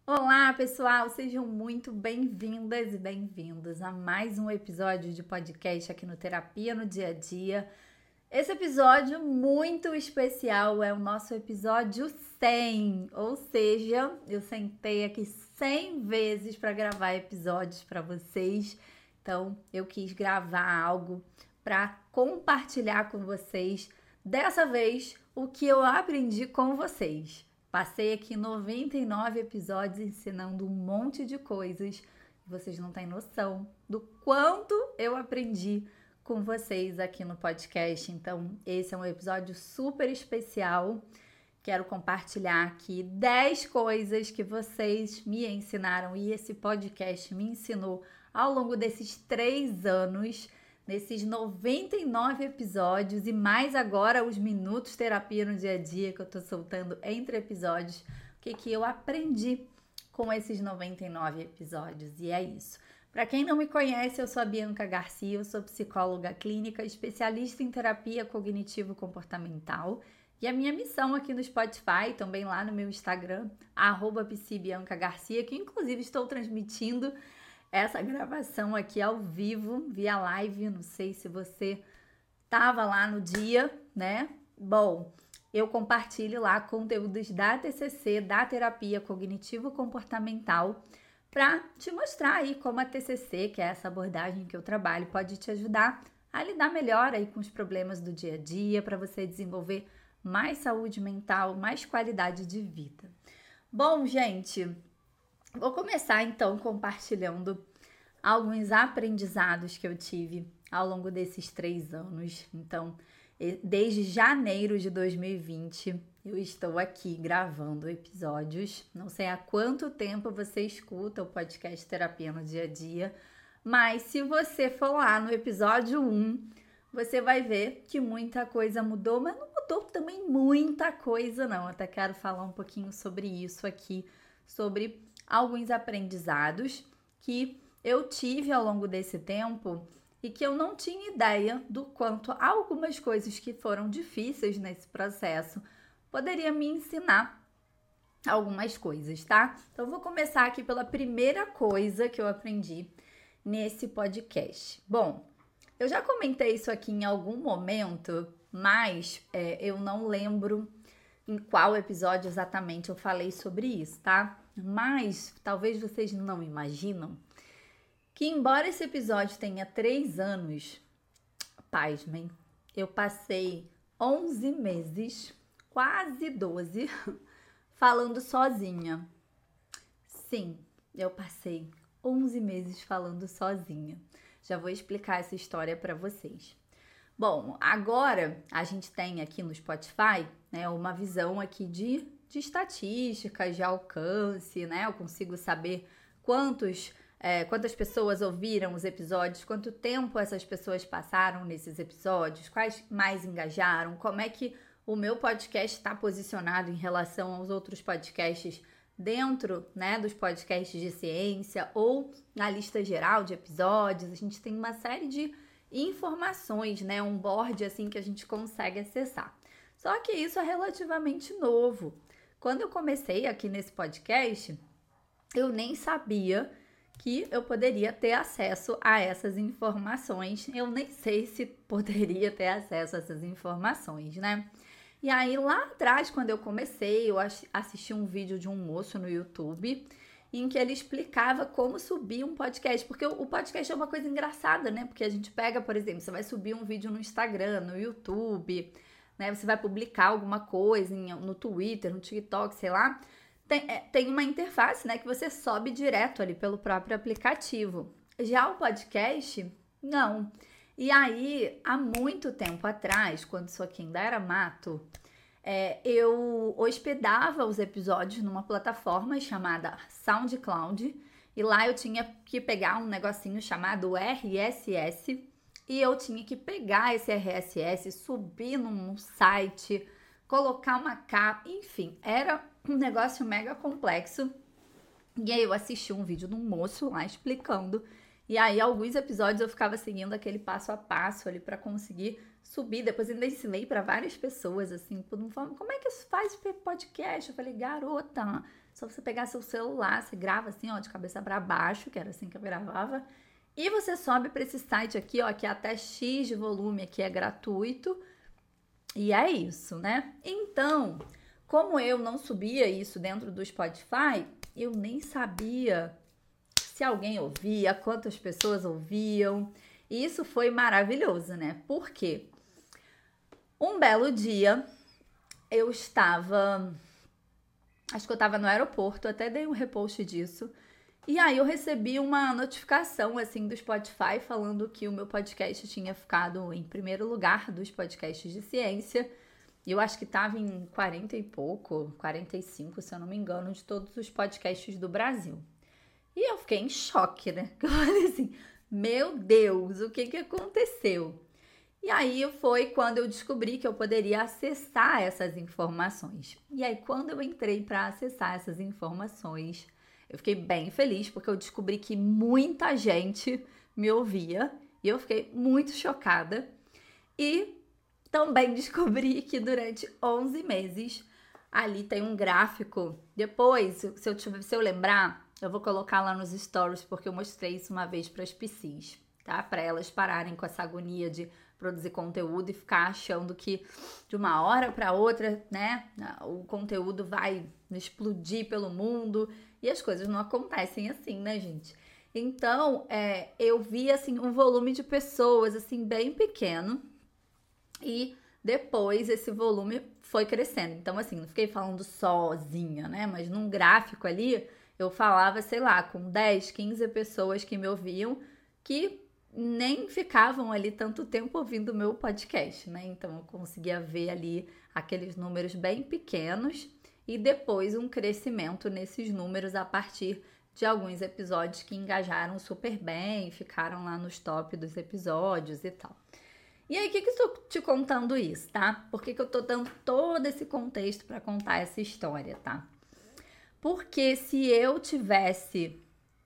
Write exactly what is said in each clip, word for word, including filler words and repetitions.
Olá, pessoal! Sejam muito bem-vindas e bem-vindos a mais um episódio de podcast aqui no Terapia no Dia a Dia. Esse episódio muito especial é o nosso episódio cem, ou seja, eu sentei aqui cem vezes para gravar episódios para vocês, então eu quis gravar algo para compartilhar com vocês, dessa vez, o que eu aprendi com vocês. Passei aqui noventa e nove episódios ensinando um monte de coisas. Vocês não têm noção do quanto eu aprendi com vocês aqui no podcast. Então, esse é um episódio super especial. Quero compartilhar aqui dez coisas que vocês me ensinaram e esse podcast me ensinou ao longo desses três anos. Nesses noventa e nove episódios e mais agora os minutos terapia no dia a dia que eu tô soltando entre episódios, o que, que eu aprendi com esses noventa e nove episódios. E é isso. Para quem não me conhece, eu sou a Bianca Garcia, eu sou psicóloga clínica, especialista em terapia cognitivo-comportamental. E a minha missão aqui no Spotify, também lá no meu Instagram, arroba psibiancagarcia, que inclusive estou transmitindo essa gravação aqui ao vivo, via live, não sei se você estava lá no dia, né? Bom, eu compartilho lá conteúdos da T C C, da terapia cognitivo-comportamental, para te mostrar aí como a T C C, que é essa abordagem que eu trabalho, pode te ajudar a lidar melhor aí com os problemas do dia a dia, para você desenvolver mais saúde mental, mais qualidade de vida. Bom, gente, vou começar então compartilhando alguns aprendizados que eu tive ao longo desses três anos. Então, desde janeiro de dois mil e vinte, eu estou aqui gravando episódios. Não sei há quanto tempo você escuta o podcast Terapia no Dia a Dia, mas se você for lá no episódio um, você vai ver que muita coisa mudou, mas não mudou também muita coisa não. Eu até quero falar um pouquinho sobre isso aqui, sobre alguns aprendizados que eu tive ao longo desse tempo e que eu não tinha ideia do quanto algumas coisas que foram difíceis nesse processo poderiam me ensinar algumas coisas, tá? Então, eu vou começar aqui pela primeira coisa que eu aprendi nesse podcast. Bom, eu já comentei isso aqui em algum momento, mas é, eu não lembro em qual episódio exatamente eu falei sobre isso, tá? Mas talvez vocês não imaginam que, embora esse episódio tenha três anos, pasmem, eu passei onze meses, quase doze, falando sozinha. Sim, eu passei onze meses falando sozinha. Já vou explicar essa história para vocês. Bom, agora a gente tem aqui no Spotify, né, uma visão aqui de, de estatísticas, de alcance, né? Eu consigo saber quantos, é, quantas pessoas ouviram os episódios, quanto tempo essas pessoas passaram nesses episódios, quais mais engajaram, como é que o meu podcast está posicionado em relação aos outros podcasts dentro, né, dos podcasts de ciência ou na lista geral de episódios. A gente tem uma série de informações, né, um board assim que a gente consegue acessar. Só que isso é relativamente novo. Quando eu comecei aqui nesse podcast, eu nem sabia que eu poderia ter acesso a essas informações. Eu nem sei se poderia ter acesso a essas informações, né? E aí lá atrás, quando eu comecei, eu assisti um vídeo de um moço no YouTube em que ele explicava como subir um podcast, porque o podcast é uma coisa engraçada, né? Porque a gente pega, por exemplo, você vai subir um vídeo no Instagram, no YouTube, né? Você vai publicar alguma coisa no Twitter, no TikTok, sei lá. Tem, é, tem uma interface, né? Que você sobe direto ali pelo próprio aplicativo. Já o podcast, não. E aí, há muito tempo atrás, quando isso aqui ainda era mato, É, eu hospedava os episódios numa plataforma chamada SoundCloud e lá eu tinha que pegar um negocinho chamado R S S e eu tinha que pegar esse R S S, subir num site, colocar uma capa, enfim, era um negócio mega complexo. E aí eu assisti um vídeo de um moço lá explicando. E aí, alguns episódios eu ficava seguindo aquele passo a passo ali para conseguir subir. Depois ainda ensinei para várias pessoas, assim, por uma forma, como é que faz podcast? Eu falei, garota, Só você pegar seu celular, você grava assim, ó, de cabeça para baixo, que era assim que eu gravava. E você sobe para esse site aqui, ó, que é até X de volume, aqui é gratuito. E é isso, né? Então, como eu não subia isso dentro do Spotify, eu nem sabia se alguém ouvia, quantas pessoas ouviam. E isso foi maravilhoso, né? Por quê? Um belo dia, eu estava... Acho que eu estava no aeroporto, até dei um repost disso. E aí eu recebi uma notificação, assim, do Spotify falando que o meu podcast tinha ficado em primeiro lugar dos podcasts de ciência. E eu acho que estava em quarenta e pouco, quarenta e cinco, se eu não me engano, de todos os podcasts do Brasil. E eu fiquei em choque, né? Eu falei assim, meu Deus, o que que aconteceu? E aí foi quando eu descobri que eu poderia acessar essas informações. E aí quando eu entrei para acessar essas informações, eu fiquei bem feliz porque eu descobri que muita gente me ouvia e eu fiquei muito chocada. E também descobri que durante onze meses, ali tem um gráfico. Depois, se eu, tiver, se eu lembrar, eu vou colocar lá nos stories porque eu mostrei isso uma vez para as P Cs, tá? Para elas pararem com essa agonia de produzir conteúdo e ficar achando que de uma hora para outra, né, o conteúdo vai explodir pelo mundo e as coisas não acontecem assim, né, gente? Então, é, eu vi, assim, um volume de pessoas, assim, bem pequeno e depois esse volume foi crescendo. Então, assim, não fiquei falando sozinha, né, mas num gráfico ali, eu falava, sei lá, com dez, quinze pessoas que me ouviam, que nem ficavam ali tanto tempo ouvindo o meu podcast, né? Então eu conseguia ver ali aqueles números bem pequenos e depois um crescimento nesses números a partir de alguns episódios que engajaram super bem, ficaram lá nos top dos episódios e tal. E aí, o que que eu estou te contando isso, tá? Por que que eu tô dando todo esse contexto para contar essa história, tá? Porque se eu tivesse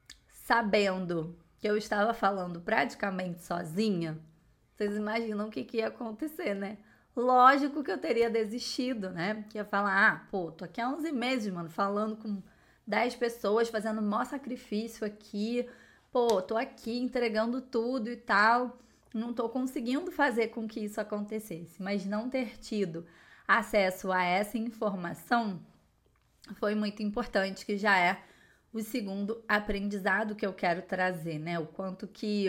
sabendo que eu estava falando praticamente sozinha, vocês imaginam o que, que ia acontecer, né? Lógico que eu teria desistido, né? Que ia falar, ah, pô, tô aqui há onze meses, mano, falando com dez pessoas, fazendo o maior sacrifício aqui, pô, tô aqui entregando tudo e tal, não tô conseguindo fazer com que isso acontecesse. Mas não ter tido acesso a essa informação foi muito importante, que já é o segundo aprendizado que eu quero trazer, né? O quanto que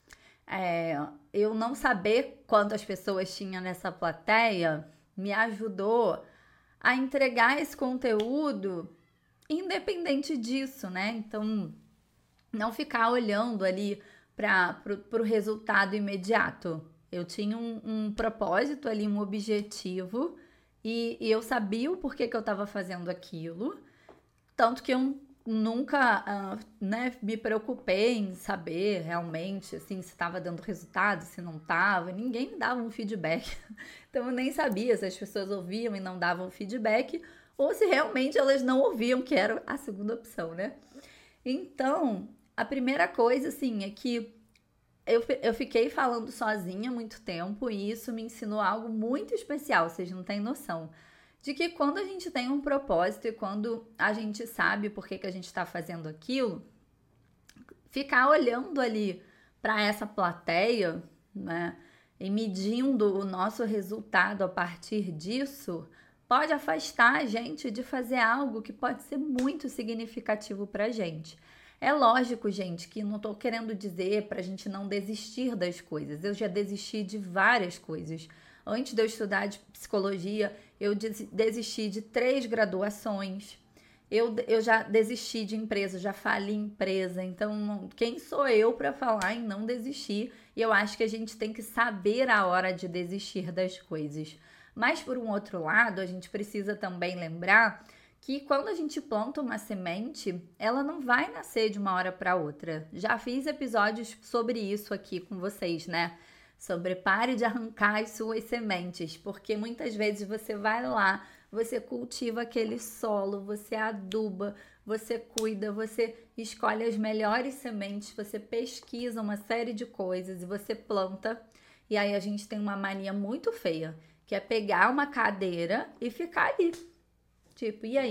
é, eu não saber quantas pessoas tinha nessa plateia me ajudou a entregar esse conteúdo independente disso, né? Então, não ficar olhando ali para o resultado imediato. Eu tinha um, um propósito ali, um objetivo, e, e eu sabia o porquê que eu estava fazendo aquilo, tanto que eu nunca uh, né, me preocupei em saber realmente assim, se estava dando resultado, se não estava. Ninguém me dava um feedback. Então eu nem sabia se as pessoas ouviam e não davam feedback ou se realmente elas não ouviam, que era a segunda opção, né? Então, a primeira coisa, assim, é que eu, eu fiquei falando sozinha muito tempo e isso me ensinou algo muito especial, vocês não têm noção. De que quando a gente tem um propósito e quando a gente sabe por que, que a gente está fazendo aquilo, ficar olhando ali para essa plateia, né, e medindo o nosso resultado a partir disso, pode afastar a gente de fazer algo que pode ser muito significativo para a gente. É lógico, gente, que não estou querendo dizer para a gente não desistir das coisas. Eu já desisti de várias coisas. Antes de eu estudar de psicologia, eu desisti de três graduações. Eu, eu já desisti de empresa, já fali empresa. Então, quem sou eu para falar em não desistir? E eu acho que a gente tem que saber a hora de desistir das coisas. Mas, por um outro lado, a gente precisa também lembrar que quando a gente planta uma semente, ela não vai nascer de uma hora para outra. Já fiz episódios sobre isso aqui com vocês, né? Sobre pare de arrancar as suas sementes, porque muitas vezes você vai lá, você cultiva aquele solo, você aduba, você cuida, você escolhe as melhores sementes, você pesquisa uma série de coisas e você planta. E aí a gente tem uma mania muito feia, que é pegar uma cadeira e ficar ali. Tipo, e aí?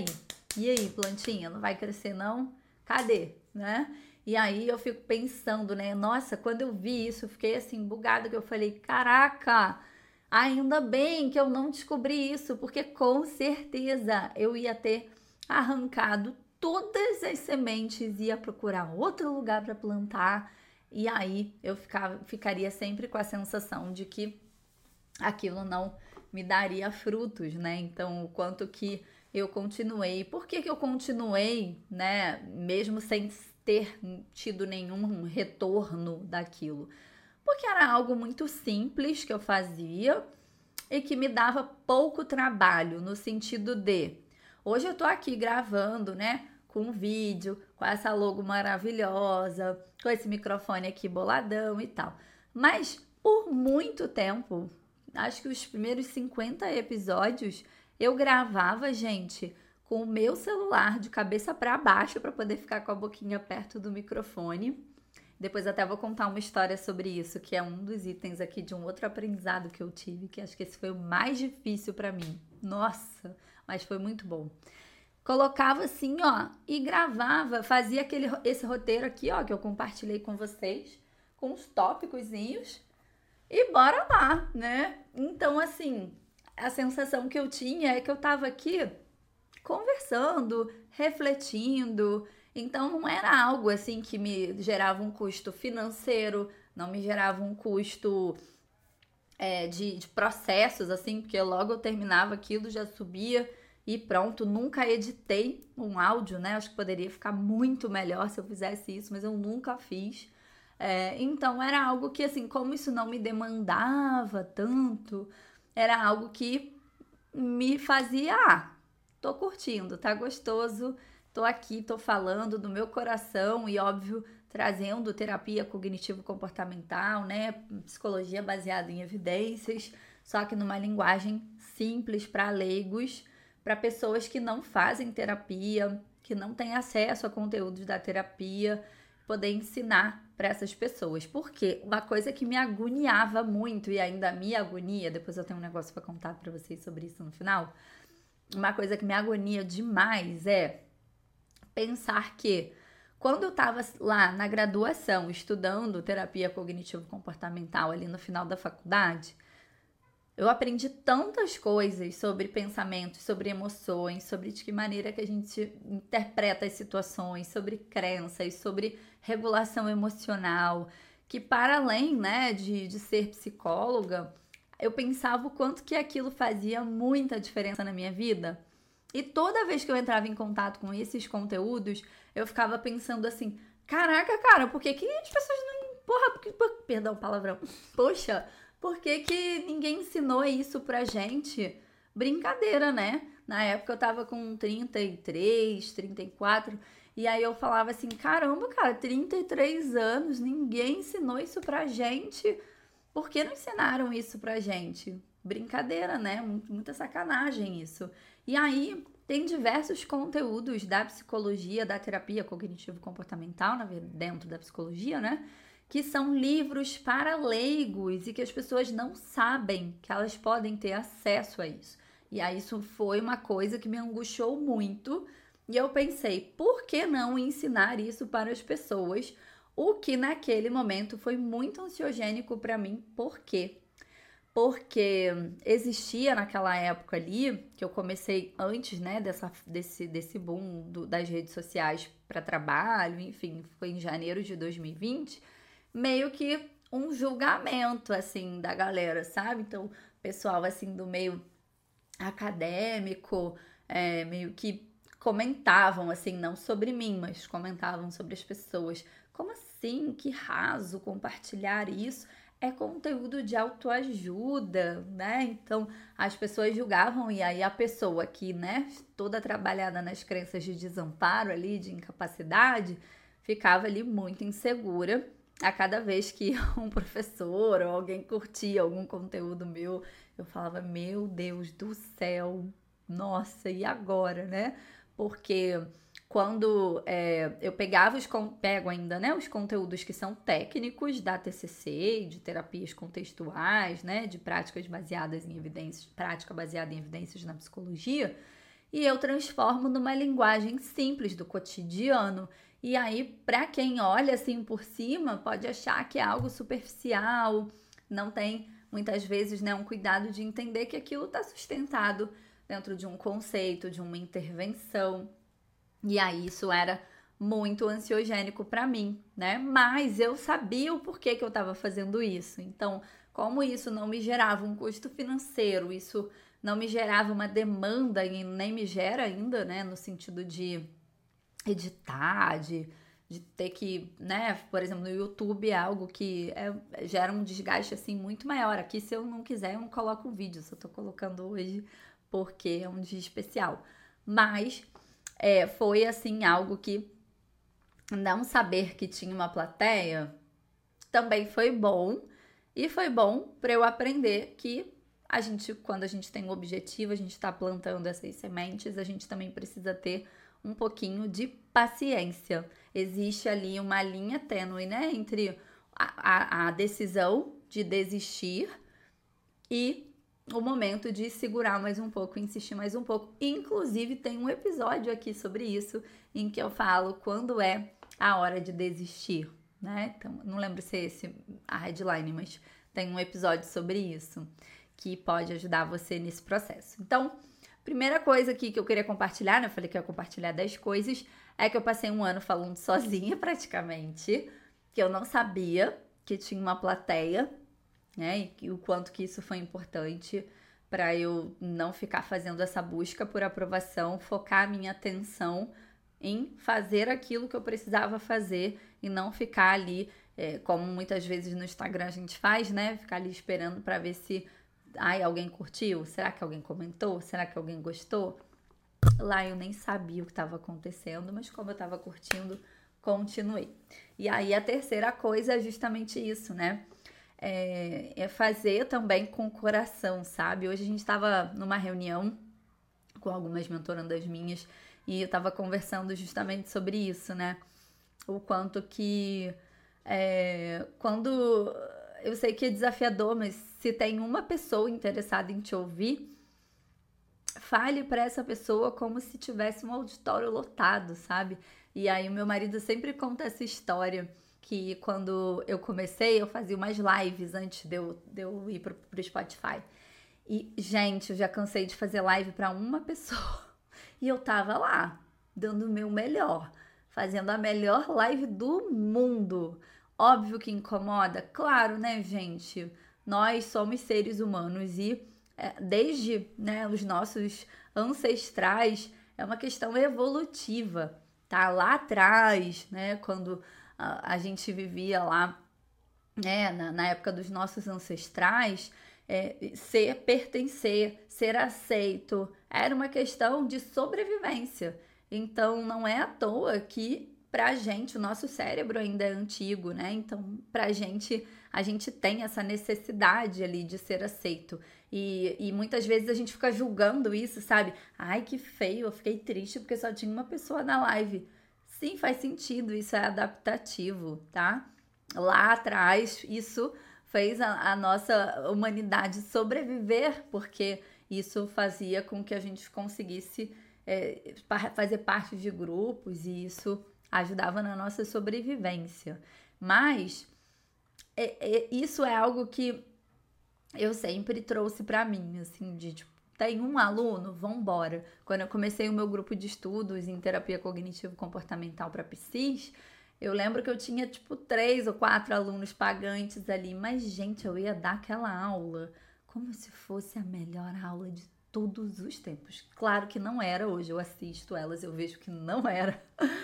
E aí, plantinha, não vai crescer não? Cadê, né? E aí eu fico pensando, né? Nossa, quando eu vi isso, eu fiquei assim, bugada, que eu falei, caraca, ainda bem que eu não descobri isso, porque com certeza eu ia ter arrancado todas as sementes, ia procurar outro lugar para plantar, e aí eu ficava, ficaria sempre com a sensação de que aquilo não me daria frutos, né? Então, o quanto que eu continuei. Por que que eu continuei, né? Mesmo sem ter tido nenhum retorno daquilo? Porque era algo muito simples que eu fazia e que me dava pouco trabalho, no sentido de hoje eu tô aqui gravando, né? Com um vídeo, com essa logo maravilhosa, com esse microfone aqui boladão e tal. Mas por muito tempo, acho que os primeiros cinquenta episódios eu gravava, gente, com o meu celular de cabeça para baixo para poder ficar com a boquinha perto do microfone. Depois até vou contar uma história sobre isso, que é um dos itens aqui de um outro aprendizado que eu tive, que acho que esse foi o mais difícil para mim. Nossa, mas foi muito bom. Colocava assim, ó, e gravava, fazia aquele, esse roteiro aqui, ó, que eu compartilhei com vocês, com os tópicozinhos, e bora lá, né? Então, assim, a sensação que eu tinha é que eu tava aqui conversando, refletindo. Então, não era algo assim que me gerava um custo financeiro, não me gerava um custo é, de, de processos, assim, porque logo eu terminava aquilo, já subia e pronto. Nunca editei um áudio, né? Acho que poderia ficar muito melhor se eu fizesse isso, mas eu nunca fiz. É, então, era algo que, assim, como isso não me demandava tanto, era algo que me fazia, ah, tô curtindo, tá gostoso, tô aqui, tô falando do meu coração e, óbvio, trazendo terapia cognitivo-comportamental, né? Psicologia baseada em evidências, só que numa linguagem simples para leigos, para pessoas que não fazem terapia, que não têm acesso a conteúdos da terapia, poder ensinar para essas pessoas. Porque uma coisa que me agoniava muito e ainda me agonia, depois eu tenho um negócio para contar para vocês sobre isso no final. Uma coisa que me agonia demais é pensar que quando eu estava lá na graduação estudando terapia cognitivo-comportamental ali no final da faculdade, eu aprendi tantas coisas sobre pensamentos, sobre emoções, sobre de que maneira que a gente interpreta as situações, sobre crenças, sobre regulação emocional, que para além, né, de, de ser psicóloga, eu pensava o quanto que aquilo fazia muita diferença na minha vida. E toda vez que eu entrava em contato com esses conteúdos, eu ficava pensando assim, caraca, cara, por que que as pessoas não... Porra, porque... perdão, palavrão. Poxa, por que que ninguém ensinou isso pra gente? Brincadeira, né? Na época eu tava com trinta e três, trinta e quatro, e aí eu falava assim, caramba, cara, trinta e três anos, ninguém ensinou isso pra gente. Por que não ensinaram isso pra gente? Brincadeira, né? Muita sacanagem isso. E aí tem diversos conteúdos da psicologia, da terapia cognitivo-comportamental, dentro da psicologia, né? Que são livros para leigos e que as pessoas não sabem que elas podem ter acesso a isso. E aí isso foi uma coisa que me angustiou muito. E eu pensei, por que não ensinar isso para as pessoas? O que naquele momento foi muito ansiogênico para mim. Por quê? Porque existia naquela época ali, que eu comecei antes, né, dessa, desse, desse boom do, das redes sociais para trabalho, enfim, foi em janeiro de dois mil e vinte, meio que um julgamento, assim, da galera, sabe? Então, pessoal, assim, do meio acadêmico, é, meio que comentavam, assim, não sobre mim, mas comentavam sobre as pessoas. Como assim? Que raso compartilhar isso? É conteúdo de autoajuda, né? Então, as pessoas julgavam e aí a pessoa que, né, toda trabalhada nas crenças de desamparo ali, de incapacidade, ficava ali muito insegura a cada vez que um professor ou alguém curtia algum conteúdo meu. Eu falava, meu Deus do céu, nossa, e agora, né? Porque quando é, eu pegava os, pego ainda, né, os conteúdos que são técnicos da T C C, de terapias contextuais, né, de práticas baseadas em evidências, prática baseada em evidências na psicologia, e eu transformo numa linguagem simples do cotidiano. E aí, para quem olha assim por cima, pode achar que é algo superficial, não tem muitas vezes, né, um cuidado de entender que aquilo está sustentado dentro de um conceito, de uma intervenção. E aí isso era muito ansiogênico para mim, né? Mas eu sabia o porquê que eu estava fazendo isso. Então, como isso não me gerava um custo financeiro, isso não me gerava uma demanda e nem me gera ainda, né, no sentido de editar, de, de ter que, né, por exemplo, no YouTube é algo que é, gera um desgaste assim muito maior. Aqui, se eu não quiser, eu não coloco o vídeo, só tô colocando hoje porque é um dia especial. Mas é, foi assim algo que não saber que tinha uma plateia também foi bom, e foi bom para eu aprender que a gente, quando a gente tem um objetivo, a gente está plantando essas sementes, a gente também precisa ter um pouquinho de paciência. Existe ali uma linha tênue, né, entre a, a, a decisão de desistir e o momento de segurar mais um pouco, insistir mais um pouco. Inclusive, tem um episódio aqui sobre isso, em que eu falo quando é a hora de desistir, né? Então, não lembro se é esse a headline, mas tem um episódio sobre isso, que pode ajudar você nesse processo. Então, primeira coisa aqui que eu queria compartilhar, né? Eu falei que eu ia compartilhar dez coisas, é que eu passei um ano falando sozinha, praticamente, que eu não sabia que tinha uma plateia, né? E o quanto que isso foi importante para eu não ficar fazendo essa busca por aprovação, focar a minha atenção em fazer aquilo que eu precisava fazer e não ficar ali, é, como muitas vezes no Instagram a gente faz, né? Ficar ali esperando para ver se ai, alguém curtiu, será que alguém comentou, será que alguém gostou? Lá eu nem sabia o que estava acontecendo, mas como eu estava curtindo, continuei. E aí a terceira coisa é justamente isso, né? É, é fazer também com o coração, sabe? Hoje a gente estava numa reunião com algumas mentorandas minhas e eu estava conversando justamente sobre isso, né? O quanto que é, quando eu sei que é desafiador, mas se tem uma pessoa interessada em te ouvir, fale para essa pessoa como se tivesse um auditório lotado, sabe? E aí o meu marido sempre conta essa história, que quando eu comecei, eu fazia umas lives antes de eu, de eu ir pro, pro Spotify. E, gente, eu já cansei de fazer live para uma pessoa. E eu tava lá, dando o meu melhor, fazendo a melhor live do mundo. Óbvio que incomoda, claro, né, gente? Nós somos seres humanos e é, desde, né, os nossos ancestrais, é uma questão evolutiva, tá? Lá atrás, né, quando a, a gente vivia lá, né, na, na época dos nossos ancestrais, é, ser, pertencer, ser aceito, era uma questão de sobrevivência. Então, não é à toa que, pra gente, o nosso cérebro ainda é antigo, né? Então, pra gente, a gente tem essa necessidade ali de ser aceito. E, e muitas vezes a gente fica julgando isso, sabe? Ai, que feio, eu fiquei triste porque só tinha uma pessoa na live. Sim, faz sentido, isso é adaptativo, tá? Lá atrás, isso fez a, a nossa humanidade sobreviver, porque isso fazia com que a gente conseguisse é, fazer parte de grupos e isso ajudava na nossa sobrevivência. Mas é, é, isso é algo que eu sempre trouxe para mim, assim, de tipo, tem um aluno, vambora. Quando eu comecei o meu grupo de estudos em terapia cognitivo-comportamental para psis, eu lembro que eu tinha, tipo, três ou quatro alunos pagantes ali, mas, gente, eu ia dar aquela aula como se fosse a melhor aula de todos os tempos. Claro que não era, hoje eu assisto elas, eu vejo que não era,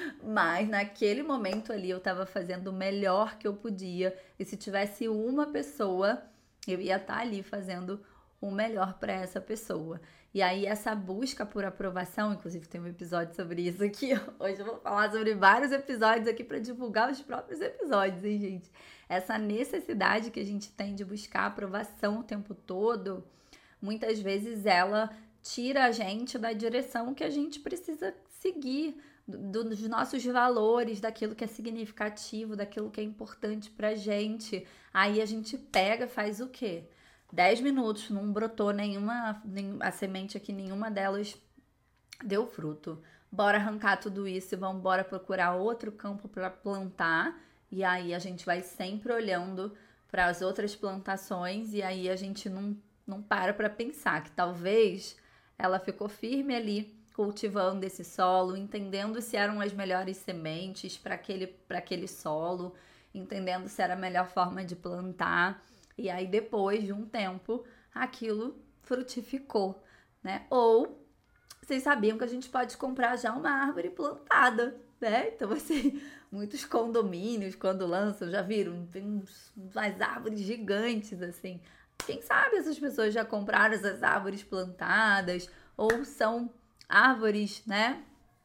mas naquele momento ali eu tava fazendo o melhor que eu podia, e se tivesse uma pessoa, eu ia estar ali fazendo o melhor para essa pessoa. E aí essa busca por aprovação, inclusive tem um episódio sobre isso aqui, hoje eu vou falar sobre vários episódios aqui para divulgar os próprios episódios, hein, gente? Essa necessidade que a gente tem de buscar aprovação o tempo todo, muitas vezes ela tira a gente da direção que a gente precisa seguir, do, dos nossos valores, daquilo que é significativo, daquilo que é importante pra gente. Aí a gente pega, faz o quê? dez minutos, não brotou nenhuma, nem, a semente aqui, nenhuma delas deu fruto. Bora arrancar tudo isso e vamos embora procurar outro campo para plantar. E aí a gente vai sempre olhando para as outras plantações e aí a gente não, não para para pensar que talvez ela ficou firme ali, cultivando esse solo, entendendo se eram as melhores sementes para aquele, para aquele solo, entendendo se era a melhor forma de plantar. E aí depois de um tempo, aquilo frutificou, né? Ou vocês sabiam que a gente pode comprar já uma árvore plantada, né? Então, assim, muitos condomínios, quando lançam, já viram? Tem uns, umas árvores gigantes, assim. Quem sabe essas pessoas já compraram essas árvores plantadas ou são árvores, né,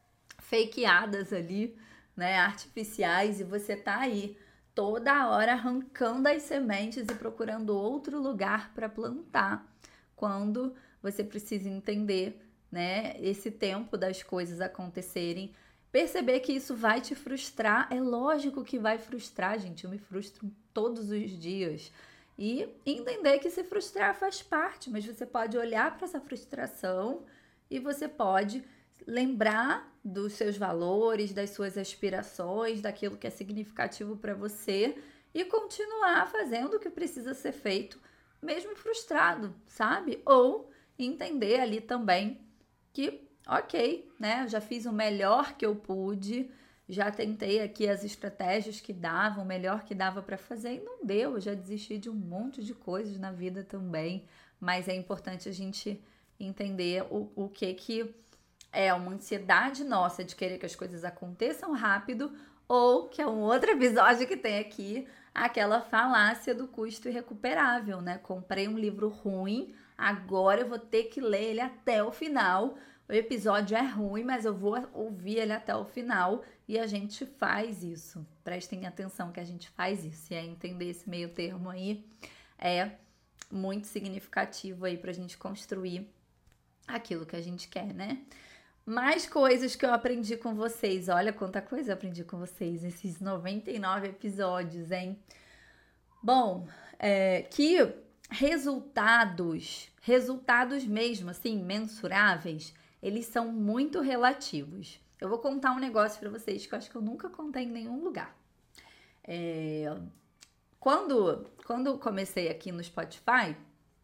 fakeadas ali, né, artificiais, e você tá aí toda hora arrancando as sementes e procurando outro lugar para plantar, quando você precisa entender, né, esse tempo das coisas acontecerem, perceber que isso vai te frustrar. É lógico que vai frustrar, gente, eu me frustro todos os dias, e entender que se frustrar faz parte, mas você pode olhar para essa frustração e você pode lembrar dos seus valores, das suas aspirações, daquilo que é significativo para você e continuar fazendo o que precisa ser feito, mesmo frustrado, sabe? Ou entender ali também que, ok, né? Eu já fiz o melhor que eu pude, já tentei aqui as estratégias que davam, o melhor que dava para fazer e não deu. Eu já desisti de um monte de coisas na vida também, mas é importante a gente entender o, o que que é uma ansiedade nossa de querer que as coisas aconteçam rápido, ou que é um outro episódio que tem aqui, aquela falácia do custo irrecuperável, né? Comprei um livro ruim, agora eu vou ter que ler ele até o final. O episódio é ruim, mas eu vou ouvir ele até o final, e a gente faz isso. Prestem atenção que a gente faz isso, e é entender esse meio termo aí é muito significativo aí pra gente construir aquilo que a gente quer, né? Mais coisas que eu aprendi com vocês. Olha quanta coisa eu aprendi com vocês nesses noventa e nove episódios, hein? Bom, é, que resultados, resultados mesmo, assim, mensuráveis, eles são muito relativos. Eu vou contar um negócio pra vocês que eu acho que eu nunca contei em nenhum lugar. É, quando, quando eu comecei aqui no Spotify,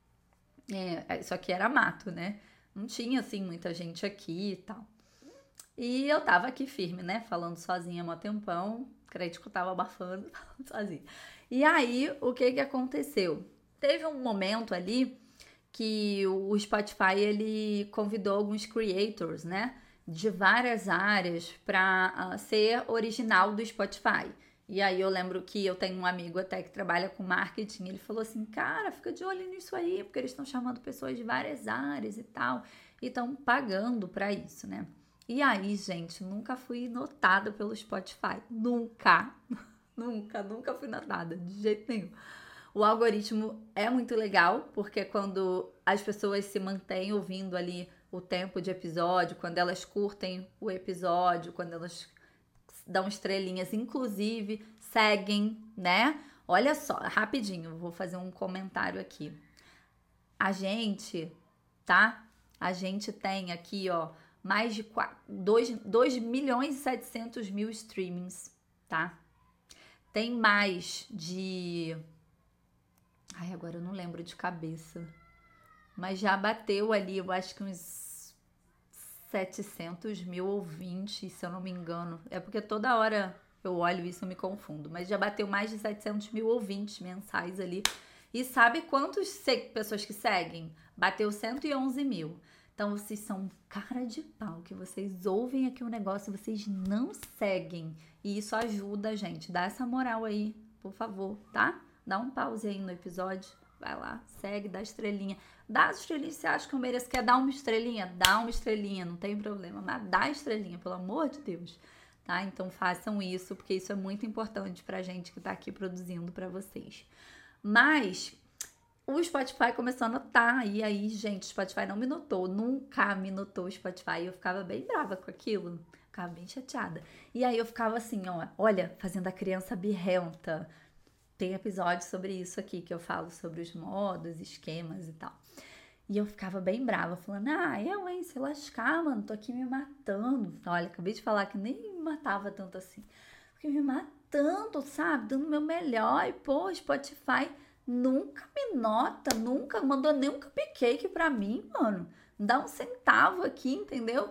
é, isso aqui era mato, né? Não tinha, assim, muita gente aqui e tal. E eu tava aqui firme, né? Falando sozinha há mó tempão. O crítico tava abafando, falando sozinha. E aí, o que que aconteceu? Teve um momento ali que o Spotify, ele convidou alguns creators, né? De várias áreas pra uh, ser original do Spotify. E aí eu lembro que eu tenho um amigo até que trabalha com marketing, ele falou assim, cara, fica de olho nisso aí, porque eles estão chamando pessoas de várias áreas e tal, e estão pagando pra isso, né? E aí, gente, nunca fui notada pelo Spotify, nunca, nunca, nunca fui notada, de jeito nenhum. O algoritmo é muito legal, porque quando as pessoas se mantêm ouvindo ali o tempo de episódio, quando elas curtem o episódio, quando elas dão estrelinhas, inclusive seguem, né? Olha só, rapidinho, vou fazer um comentário aqui. A gente, tá? A gente tem aqui, ó, mais de dois milhões e setecentos mil streamings, tá? Tem mais de... Ai, agora eu não lembro de cabeça. Mas já bateu ali, eu acho que uns setecentos mil ouvintes, se eu não me engano. É porque toda hora eu olho isso e me confundo. Mas já bateu mais de setecentos mil ouvintes mensais ali. E sabe quantas pessoas que seguem? Bateu cento e onze mil. Então vocês são cara de pau, que vocês ouvem aqui o negócio, vocês não seguem. E isso ajuda a gente. Dá essa moral aí, por favor, tá? Dá um pause aí no episódio. Vai lá, segue, dá estrelinha. Dá as estrelinhas, você acha que eu mereço? Quer dar uma estrelinha? Dá uma estrelinha, não tem problema. Mas dá estrelinha, pelo amor de Deus. Tá? Então façam isso, porque isso é muito importante pra gente que tá aqui produzindo pra vocês. Mas o Spotify começou a notar. E aí, gente, o Spotify não me notou. Nunca me notou o Spotify. Eu ficava bem brava com aquilo. Ficava bem chateada. E aí eu ficava assim, ó. Olha, fazendo a criança birrenta. Tem episódio sobre isso aqui, que eu falo sobre os modos, esquemas e tal. E eu ficava bem brava, falando, ah, eu, hein, se lascar, mano, tô aqui me matando. Olha, acabei de falar que nem me matava tanto assim. Fiquei me matando, sabe? Dando o meu melhor. E, pô, Spotify nunca me nota, nunca mandou nem um cupcake pra mim, mano. Dá um centavo aqui, entendeu?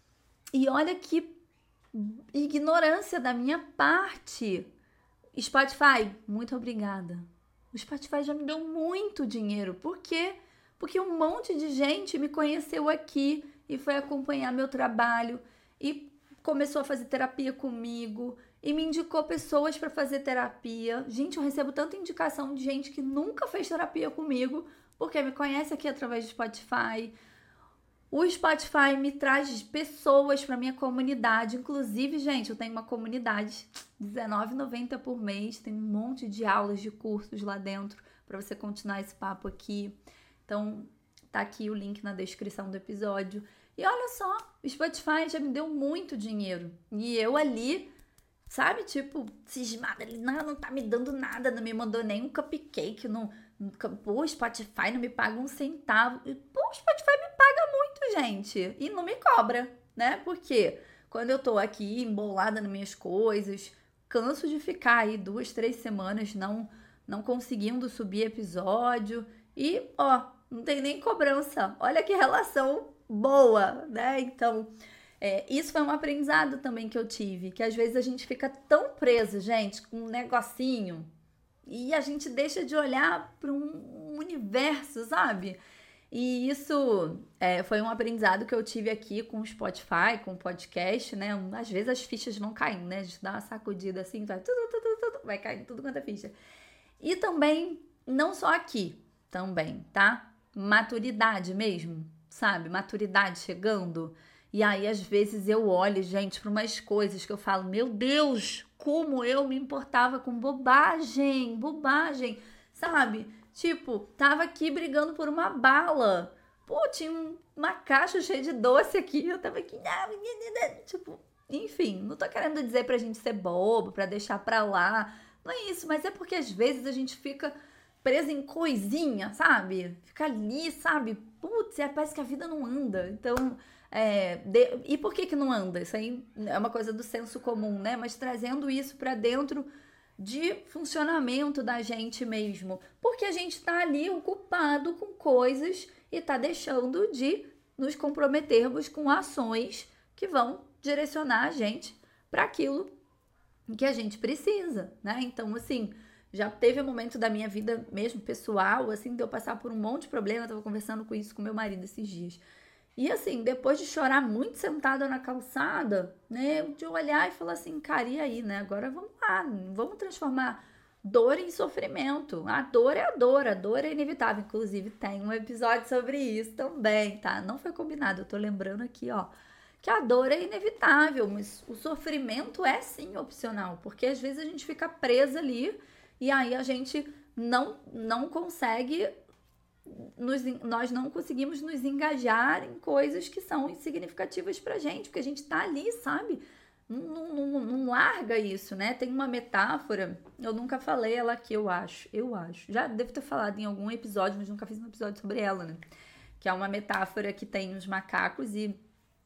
E olha que ignorância da minha parte. Spotify, muito obrigada. O Spotify já me deu muito dinheiro. Por quê? Porque um monte de gente me conheceu aqui e foi acompanhar meu trabalho e começou a fazer terapia comigo e me indicou pessoas para fazer terapia. Gente, eu recebo tanta indicação de gente que nunca fez terapia comigo porque me conhece aqui através do Spotify. O Spotify me traz pessoas para minha comunidade. Inclusive, gente, eu tenho uma comunidade dezenove reais e noventa centavos por mês. Tem um monte de aulas, de cursos lá dentro para você continuar esse papo aqui. Então, tá aqui o link na descrição do episódio. E olha só, o Spotify já me deu muito dinheiro. E eu ali, sabe, tipo, cismada ali, não, não tá me dando nada, não me mandou nem um cupcake, não, pô, o Spotify não me paga um centavo. Pô, o Spotify me paga muito, gente, e não me cobra, né? Porque quando eu tô aqui embolada nas minhas coisas, canso de ficar aí duas, três semanas não, não conseguindo subir episódio e, ó, não tem nem cobrança. Olha que relação boa, né? Então, é, isso foi um aprendizado também que eu tive, que às vezes a gente fica tão preso, gente, com um negocinho e a gente deixa de olhar para um universo, sabe? E isso é, foi um aprendizado que eu tive aqui com o Spotify, com o podcast, né? Às vezes as fichas vão caindo, né? A gente dá uma sacudida assim, vai tudo, tudo, tudo, vai caindo tudo quanto é ficha. E também, não só aqui, também, tá? Maturidade mesmo, sabe? Maturidade chegando. E aí, às vezes, eu olho, gente, para umas coisas que eu falo, meu Deus, como eu me importava com bobagem, bobagem, sabe? Tipo, tava aqui brigando por uma bala. Pô, tinha um, uma caixa cheia de doce aqui, eu tava aqui, tipo, enfim, não tô querendo dizer pra gente ser bobo, pra deixar pra lá, não é isso, mas é porque às vezes a gente fica presa em coisinha, sabe? Fica ali, sabe? Putz, parece que a vida não anda. Então, é, de... e por que que não anda? Isso aí é uma coisa do senso comum, né? Mas trazendo isso pra dentro de funcionamento da gente mesmo. Porque a gente tá ali ocupado com coisas e tá deixando de nos comprometermos com ações que vão direcionar a gente para aquilo que a gente precisa, né? Então, assim, já teve um momento da minha vida mesmo pessoal, assim, de eu passar por um monte de problema. Eu tava conversando com isso com meu marido esses dias. E assim, depois de chorar muito sentada na calçada, né, de olhar e falar assim, cara, e aí, né? Agora vamos lá, vamos transformar dor em sofrimento. A dor é a dor, a dor é inevitável. Inclusive, tem um episódio sobre isso também, tá? Não foi combinado, eu tô lembrando aqui, ó, que a dor é inevitável, mas o sofrimento é sim opcional, porque às vezes a gente fica presa ali e aí a gente não, não consegue, nos, nós não conseguimos nos engajar em coisas que são insignificativas pra gente, porque a gente tá ali, sabe? Não, não, não larga isso, né? Tem uma metáfora, eu nunca falei ela aqui, eu acho, eu acho. Já devo ter falado em algum episódio, mas nunca fiz um episódio sobre ela, né? Que é uma metáfora que tem os macacos e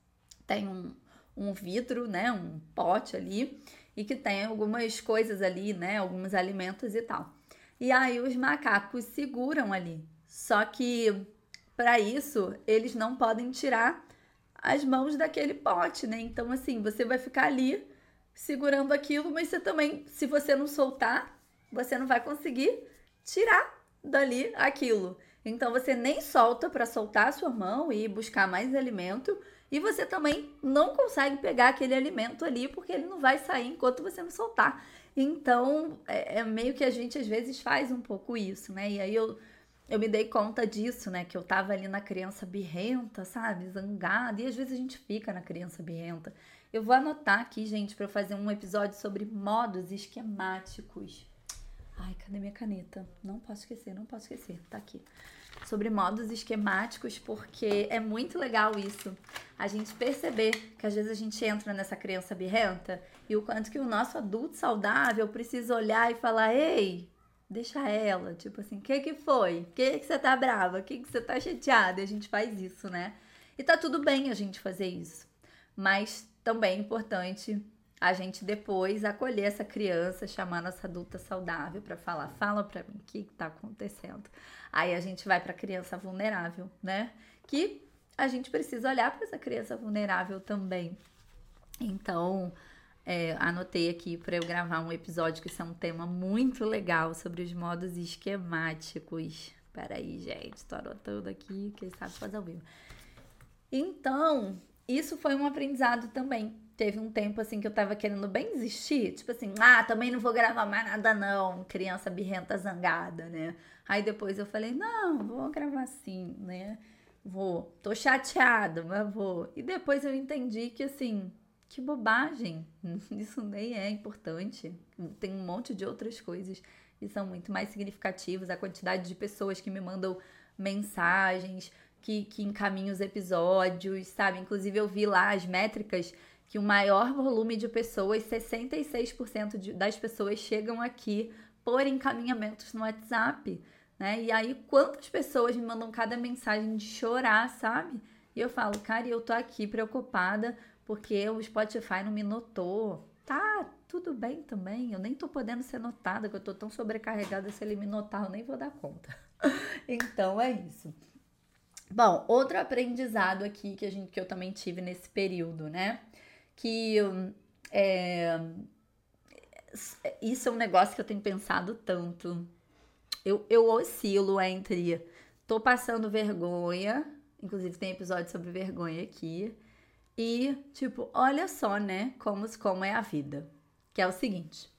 tem um, um vidro, né? Um pote ali e que tem algumas coisas ali, né? Alguns alimentos e tal. E aí os macacos seguram ali. Só que para isso eles não podem tirar as mãos daquele pote, né? Então assim, você vai ficar ali segurando aquilo, mas você também, se você não soltar, você não vai conseguir tirar dali aquilo. Então você nem solta para soltar a sua mão e buscar mais alimento, e você também não consegue pegar aquele alimento ali porque ele não vai sair enquanto você não soltar. Então é, é meio que a gente às vezes faz um pouco isso, né? E aí eu Eu me dei conta disso, né? Que eu tava ali na criança birrenta, sabe? Zangada. E às vezes a gente fica na criança birrenta. Eu vou anotar aqui, gente, pra eu fazer um episódio sobre modos esquemáticos. Ai, cadê minha caneta? Não posso esquecer, não posso esquecer. Tá aqui. Sobre modos esquemáticos, porque é muito legal isso. A gente perceber que às vezes a gente entra nessa criança birrenta e o quanto que o nosso adulto saudável precisa olhar e falar: ei, deixa ela, tipo assim, o que que foi? O que que você tá brava? O que que você tá chateada? E a gente faz isso, né? E tá tudo bem a gente fazer isso. Mas também é importante a gente depois acolher essa criança, chamar nossa adulta saudável para falar, fala para mim o que que tá acontecendo. Aí a gente vai para a criança vulnerável, né? Que a gente precisa olhar para essa criança vulnerável também. Então, é, anotei aqui para eu gravar um episódio que isso é um tema muito legal sobre os modos esquemáticos. Peraí, gente, tô anotando aqui, quem sabe fazer ao vivo. Então, isso foi um aprendizado também. Teve um tempo assim que eu tava querendo bem desistir, tipo assim, ah, também não vou gravar mais nada não, criança birrenta zangada, né? Aí depois eu falei, não, vou gravar sim, né? Vou, tô chateada, mas vou. E depois eu entendi que assim, que bobagem, isso nem é importante. Tem um monte de outras coisas que são muito mais significativas, a quantidade de pessoas que me mandam mensagens, que, que encaminham os episódios, sabe? Inclusive eu vi lá as métricas que o maior volume de pessoas, sessenta e seis por cento de, das pessoas chegam aqui por encaminhamentos no WhatsApp, né? E aí, quantas pessoas me mandam cada mensagem de chorar, sabe? E eu falo, cara, eu tô aqui preocupada porque o Spotify não me notou. Tá, tudo bem também, eu nem tô podendo ser notada, que eu tô tão sobrecarregada, se ele me notar, eu nem vou dar conta. Então, é isso. Bom, outro aprendizado aqui que, a gente, que eu também tive nesse período, né? Que é, isso é um negócio que eu tenho pensado tanto. Eu, eu oscilo entre tô passando vergonha, inclusive tem episódio sobre vergonha aqui, e tipo, olha só, né, como, como é a vida. Que é o seguinte,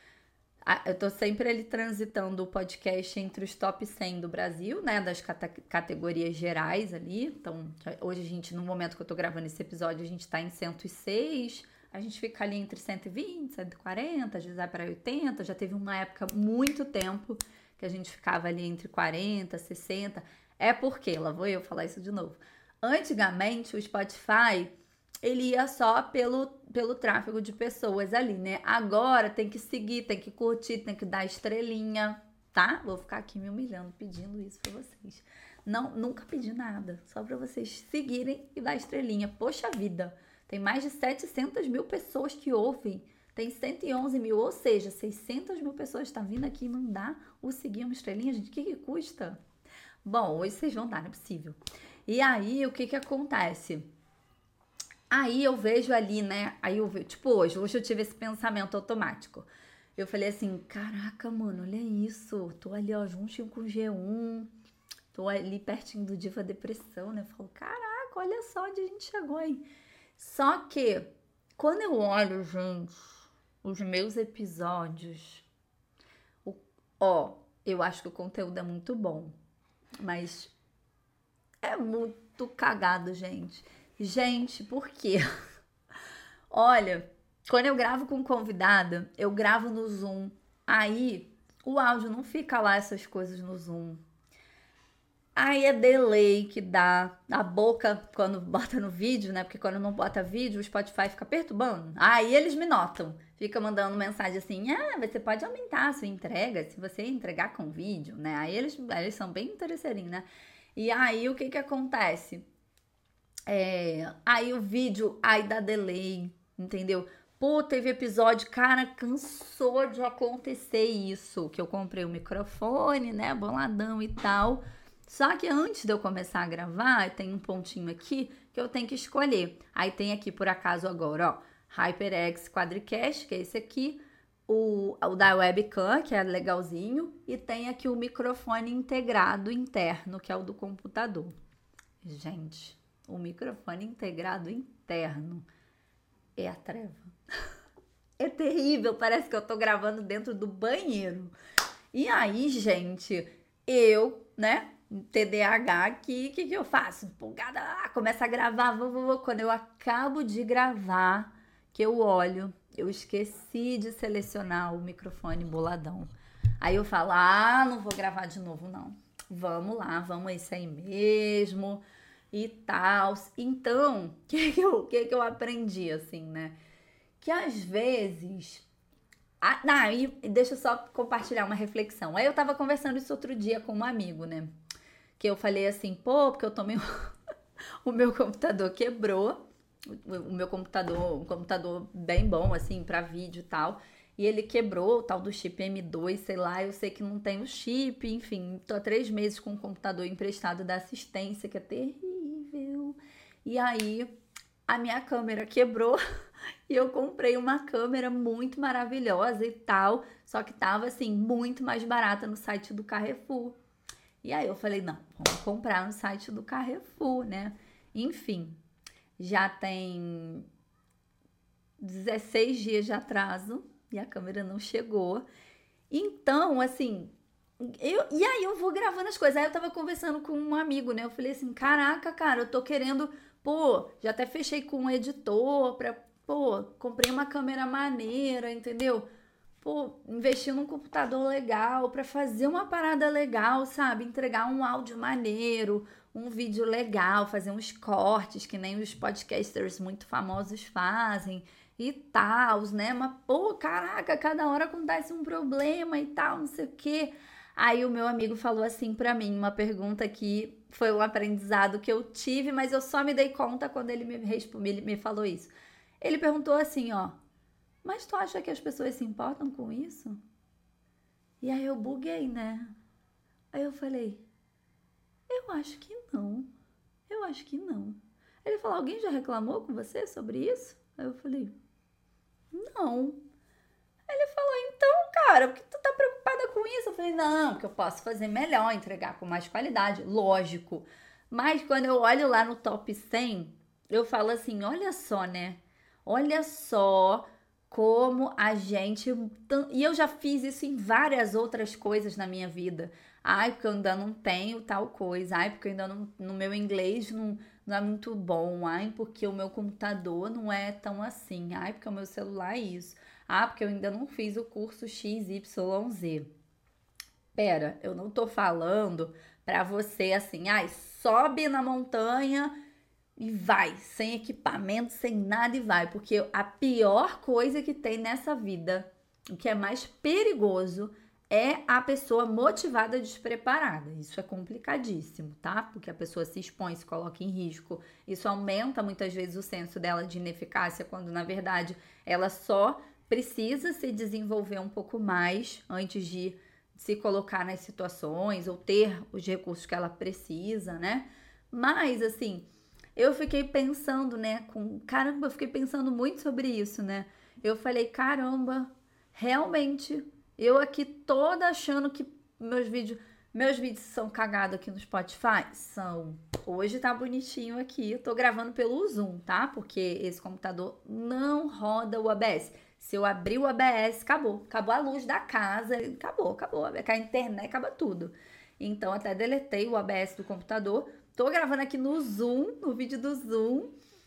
eu tô sempre ali transitando o podcast entre os top cem do Brasil, né, das cate- categorias gerais ali. Então, hoje a gente, no momento que eu tô gravando esse episódio, a gente tá em cento e seis, a gente fica ali entre cento e vinte, cento e quarenta, às vezes vai para oitenta, já teve uma época, muito tempo, que a gente ficava ali entre quarenta, sessenta. É porque, lá vou eu falar isso de novo. Antigamente, o Spotify, ele ia só pelo, pelo tráfego de pessoas ali, né? Agora tem que seguir, tem que curtir, tem que dar estrelinha, tá? Vou ficar aqui me humilhando pedindo isso pra vocês. Não, nunca pedi nada, só pra vocês seguirem e dar estrelinha. Poxa vida, tem mais de setecentas mil pessoas que ouvem, tem cento e onze mil, ou seja, seiscentas mil pessoas estão vindo aqui e não dá o seguir uma estrelinha, gente, o que que custa? Bom, hoje vocês vão dar, não é possível. E aí, o que que acontece? Aí eu vejo ali, né? Aí eu vejo, tipo, hoje, hoje eu tive esse pensamento automático. Eu falei assim, caraca, mano, olha isso. Tô ali, ó, juntinho com o G um. Tô ali pertinho do Diva Depressão, né? Eu falo, caraca, olha só onde a gente chegou, hein? Só que, quando eu olho, gente, os meus episódios, o, ó, eu acho que o conteúdo é muito bom. Mas é muito cagado, gente. Gente, por quê? Olha, quando eu gravo com convidada, eu gravo no Zoom. Aí, o áudio não fica lá essas coisas no Zoom. Aí é delay que dá. A boca, quando bota no vídeo, né? Porque quando não bota vídeo, o Spotify fica perturbando. Aí eles me notam. Fica mandando mensagem assim, ah, você pode aumentar a sua entrega se você entregar com vídeo, né? Aí eles, eles são bem interesseirinhos, né? E aí, o que que acontece? É, aí o vídeo, aí dá delay, entendeu? Pô, teve episódio, cara, cansou de acontecer isso, que eu comprei o microfone, né, boladão e tal. Só que antes de eu começar a gravar, tem um pontinho aqui que eu tenho que escolher. Aí tem aqui, por acaso, agora, ó, HyperX Quadricast, que é esse aqui, o, o da webcam, que é legalzinho, e tem aqui o microfone integrado interno, que é o do computador. Gente, o microfone integrado interno é a treva. É terrível, parece que eu tô gravando dentro do banheiro. E aí, gente, eu, né, T D A H aqui, o que, que eu faço? Empolgada, ah, começa a gravar, vou, vou, vou. Quando eu acabo de gravar, que eu olho, eu esqueci de selecionar o microfone boladão. Aí eu falo, ah, não vou gravar de novo, não. Vamos lá, vamos esse aí mesmo e tal. Então, o que, que, eu, que, que eu aprendi, assim, né? Que às vezes Ah, não, e deixa eu só compartilhar uma reflexão. Aí eu tava conversando isso outro dia com um amigo, né? Que eu falei assim, pô, porque eu tomei o meu computador quebrou. O, o meu computador, um computador bem bom, assim, pra vídeo e tal. E ele quebrou o tal do chip M dois, sei lá. Eu sei que não tem o chip, enfim. Tô há três meses com o computador emprestado da assistência, que é terrível. E aí, a minha câmera quebrou. E eu comprei uma câmera muito maravilhosa e tal. Só que tava, assim, muito mais barata no site do Carrefour. E aí eu falei, não, vamos comprar no site do Carrefour, né? Enfim, já tem dezesseis dias de atraso e a câmera não chegou. Então, assim, eu, e aí eu vou gravando as coisas. Aí eu tava conversando com um amigo, né? Eu falei assim, caraca, cara, eu tô querendo, pô, já até fechei com um editor pra, pô, comprei uma câmera maneira, entendeu? Pô, investir num computador legal pra fazer uma parada legal, sabe? Entregar um áudio maneiro, um vídeo legal, fazer uns cortes que nem os podcasters muito famosos fazem e tal, né? Mas, pô, caraca, cada hora acontece um problema e tal, não sei o quê. Aí o meu amigo falou assim pra mim, uma pergunta que foi um aprendizado que eu tive, mas eu só me dei conta quando ele me, responde, ele me falou isso. Ele perguntou assim, ó, mas tu acha que as pessoas se importam com isso? E aí eu buguei, né? Aí eu falei, eu acho que não. Eu acho que não. Ele falou, alguém já reclamou com você sobre isso? Aí eu falei, não. Ele falou, então, cara, por que tu tá preocupada com isso? Eu falei, não, porque eu posso fazer melhor, entregar com mais qualidade, lógico. Mas quando eu olho lá no top cem, eu falo assim, olha só, né? Olha só como a gente... E eu já fiz isso em várias outras coisas na minha vida. Ai, porque eu ainda não tenho tal coisa. Ai, porque eu ainda não... No meu inglês não, não é muito bom. Ai, porque o meu computador não é tão assim. Ai, porque o meu celular é isso. Ah, porque eu ainda não fiz o curso X Y Z. Pera, eu não tô falando pra você assim, ai, sobe na montanha e vai, sem equipamento, sem nada e vai, porque a pior coisa que tem nessa vida, o que é mais perigoso, é a pessoa motivada despreparada. Isso é complicadíssimo, tá? Porque a pessoa se expõe, se coloca em risco. Isso aumenta muitas vezes o senso dela de ineficácia, quando na verdade ela só precisa se desenvolver um pouco mais antes de se colocar nas situações ou ter os recursos que ela precisa, né? Mas assim, eu fiquei pensando, né, com caramba, eu fiquei pensando muito sobre isso, né? Eu falei, caramba, realmente, eu aqui toda achando que meus vídeos, meus vídeos são cagados aqui no Spotify, são. Hoje tá bonitinho aqui, eu tô gravando pelo Zoom, tá? Porque esse computador não roda o O B S. Se eu abrir o O B S, acabou. Acabou a luz da casa, acabou, acabou. A internet, acaba tudo. Então, até deletei o O B S do computador. Tô gravando aqui no Zoom, no vídeo do Zoom,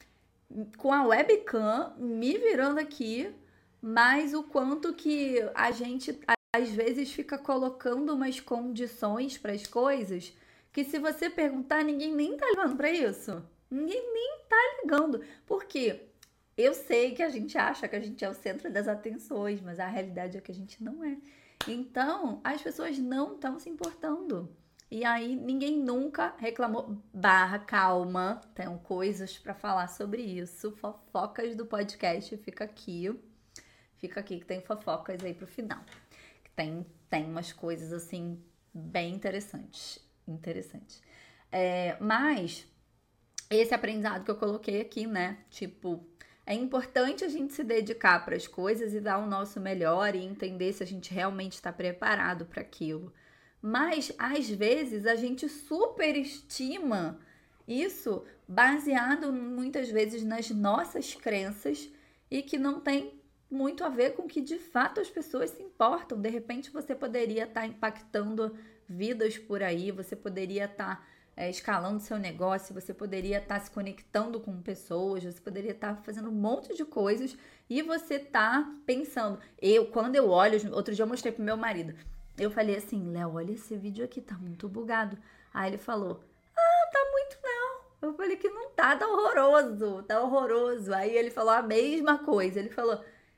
com a webcam, me virando aqui, mas o quanto que a gente, às vezes, fica colocando umas condições para as coisas, que se você perguntar, ninguém nem tá ligando para isso. Ninguém nem tá ligando. Por quê? Eu sei que a gente acha que a gente é o centro das atenções, mas a realidade é que a gente não é. Então, as pessoas não estão se importando. E aí, ninguém nunca reclamou. Barra, calma, tenho coisas para falar sobre isso. Fofocas do podcast, fica aqui. Fica aqui que tem fofocas aí pro final. Tem, tem umas coisas, assim, bem interessantes. Interessantes. É, mas, esse aprendizado que eu coloquei aqui, né? Tipo... É importante a gente se dedicar para as coisas e dar o nosso melhor e entender se a gente realmente está preparado para aquilo. Mas, às vezes, a gente superestima isso baseado muitas vezes nas nossas crenças e que não tem muito a ver com o que de fato as pessoas se importam. De repente, você poderia estar impactando vidas por aí, você poderia estar É, escalando seu negócio, você poderia estar se conectando com pessoas, você poderia estar fazendo um monte de coisas e você tá pensando. Eu, quando eu olho, outro dia eu mostrei pro meu marido, eu falei assim, Léo, olha esse vídeo aqui, tá muito bugado. Aí ele falou, ah, tá muito não. Eu falei que não tá, tá horroroso, tá horroroso. Aí ele falou a mesma coisa, ele falou,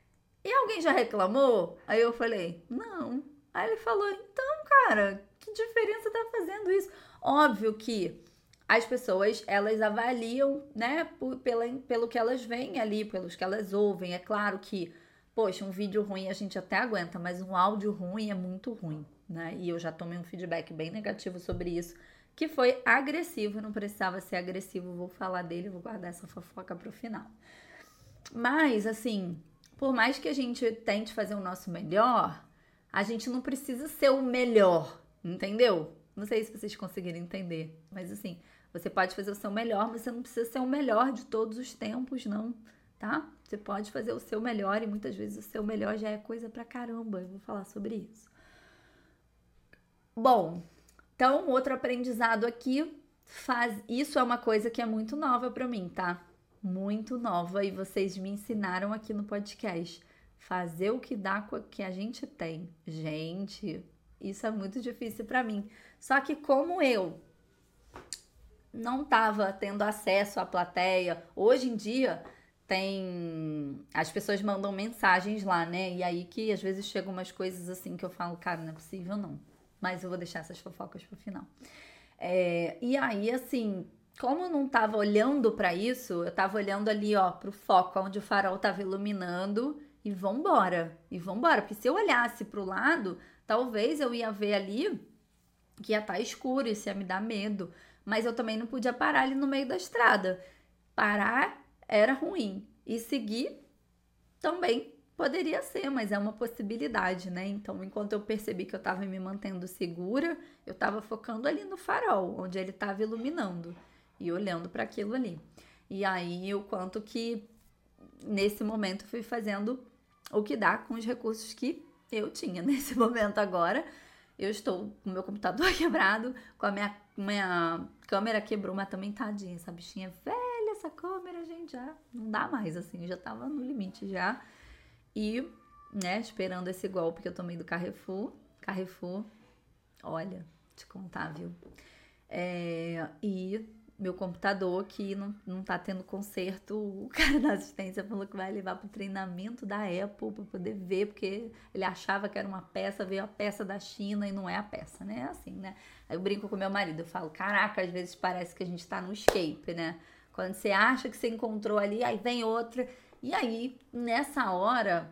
e alguém já reclamou? Aí eu falei, não. Aí ele falou, então, cara, que diferença tá fazendo isso? Óbvio que as pessoas, elas avaliam, né, por, pela, pelo que elas veem ali, pelos que elas ouvem. É claro que, poxa, um vídeo ruim a gente até aguenta, mas um áudio ruim é muito ruim, né? E eu já tomei um feedback bem negativo sobre isso, que foi agressivo, não precisava ser agressivo, vou falar dele, vou guardar essa fofoca pro final. Mas, assim, por mais que a gente tente fazer o nosso melhor, a gente não precisa ser o melhor, entendeu? Não sei se vocês conseguiram entender, mas assim, você pode fazer o seu melhor, mas você não precisa ser o melhor de todos os tempos, não, tá? Você pode fazer o seu melhor e muitas vezes o seu melhor já é coisa pra caramba, eu vou falar sobre isso. Bom, então outro aprendizado aqui, faz... isso é uma coisa que é muito nova pra mim, tá? Muito nova e vocês me ensinaram aqui no podcast. Fazer o que dá com o que a gente tem. Gente, isso é muito difícil pra mim. Só que como eu não tava tendo acesso à plateia, hoje em dia tem... as pessoas mandam mensagens lá, né? E aí que às vezes chegam umas coisas assim que eu falo, cara, não é possível não. Mas eu vou deixar essas fofocas pro final. É... E aí, assim... Como eu não tava olhando pra isso, eu tava olhando ali, ó, pro foco, onde o farol tava iluminando e vambora, e vambora. Porque se eu olhasse pro lado, talvez eu ia ver ali que ia estar escuro, isso ia me dar medo. Mas eu também não podia parar ali no meio da estrada. Parar era ruim. E seguir também poderia ser, mas é uma possibilidade, né? Então, enquanto eu percebi que eu tava me mantendo segura, eu tava focando ali no farol, onde ele tava iluminando. E olhando para aquilo ali. E aí, o quanto que, nesse momento, fui fazendo o que dá com os recursos que eu tinha. Nesse momento agora, eu estou com o meu computador quebrado, com a minha, minha câmera quebrou, mas também tadinha, essa bichinha é velha, essa câmera, gente, já não dá mais, assim, já tava no limite já. E, né, esperando esse golpe que eu tomei do Carrefour. Carrefour, olha, te contar, viu? É, e... meu computador que não, não tá tendo conserto, o cara da assistência falou que vai levar pro treinamento da Apple pra poder ver, porque ele achava que era uma peça, veio a peça da China e não é a peça, né? É assim, né? Aí eu brinco com meu marido, eu falo, caraca, às vezes parece que a gente tá no escape, né? Quando você acha que você encontrou ali, aí vem outra, e aí, nessa hora,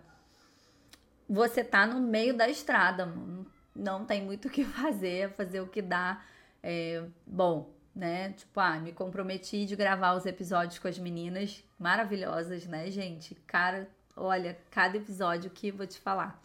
você tá no meio da estrada, mano. Não tem muito o que fazer, fazer o que dá. É, bom, né? Tipo, ah, me comprometi de gravar os episódios com as meninas maravilhosas, né, gente? Cara, olha, cada episódio que vou te falar.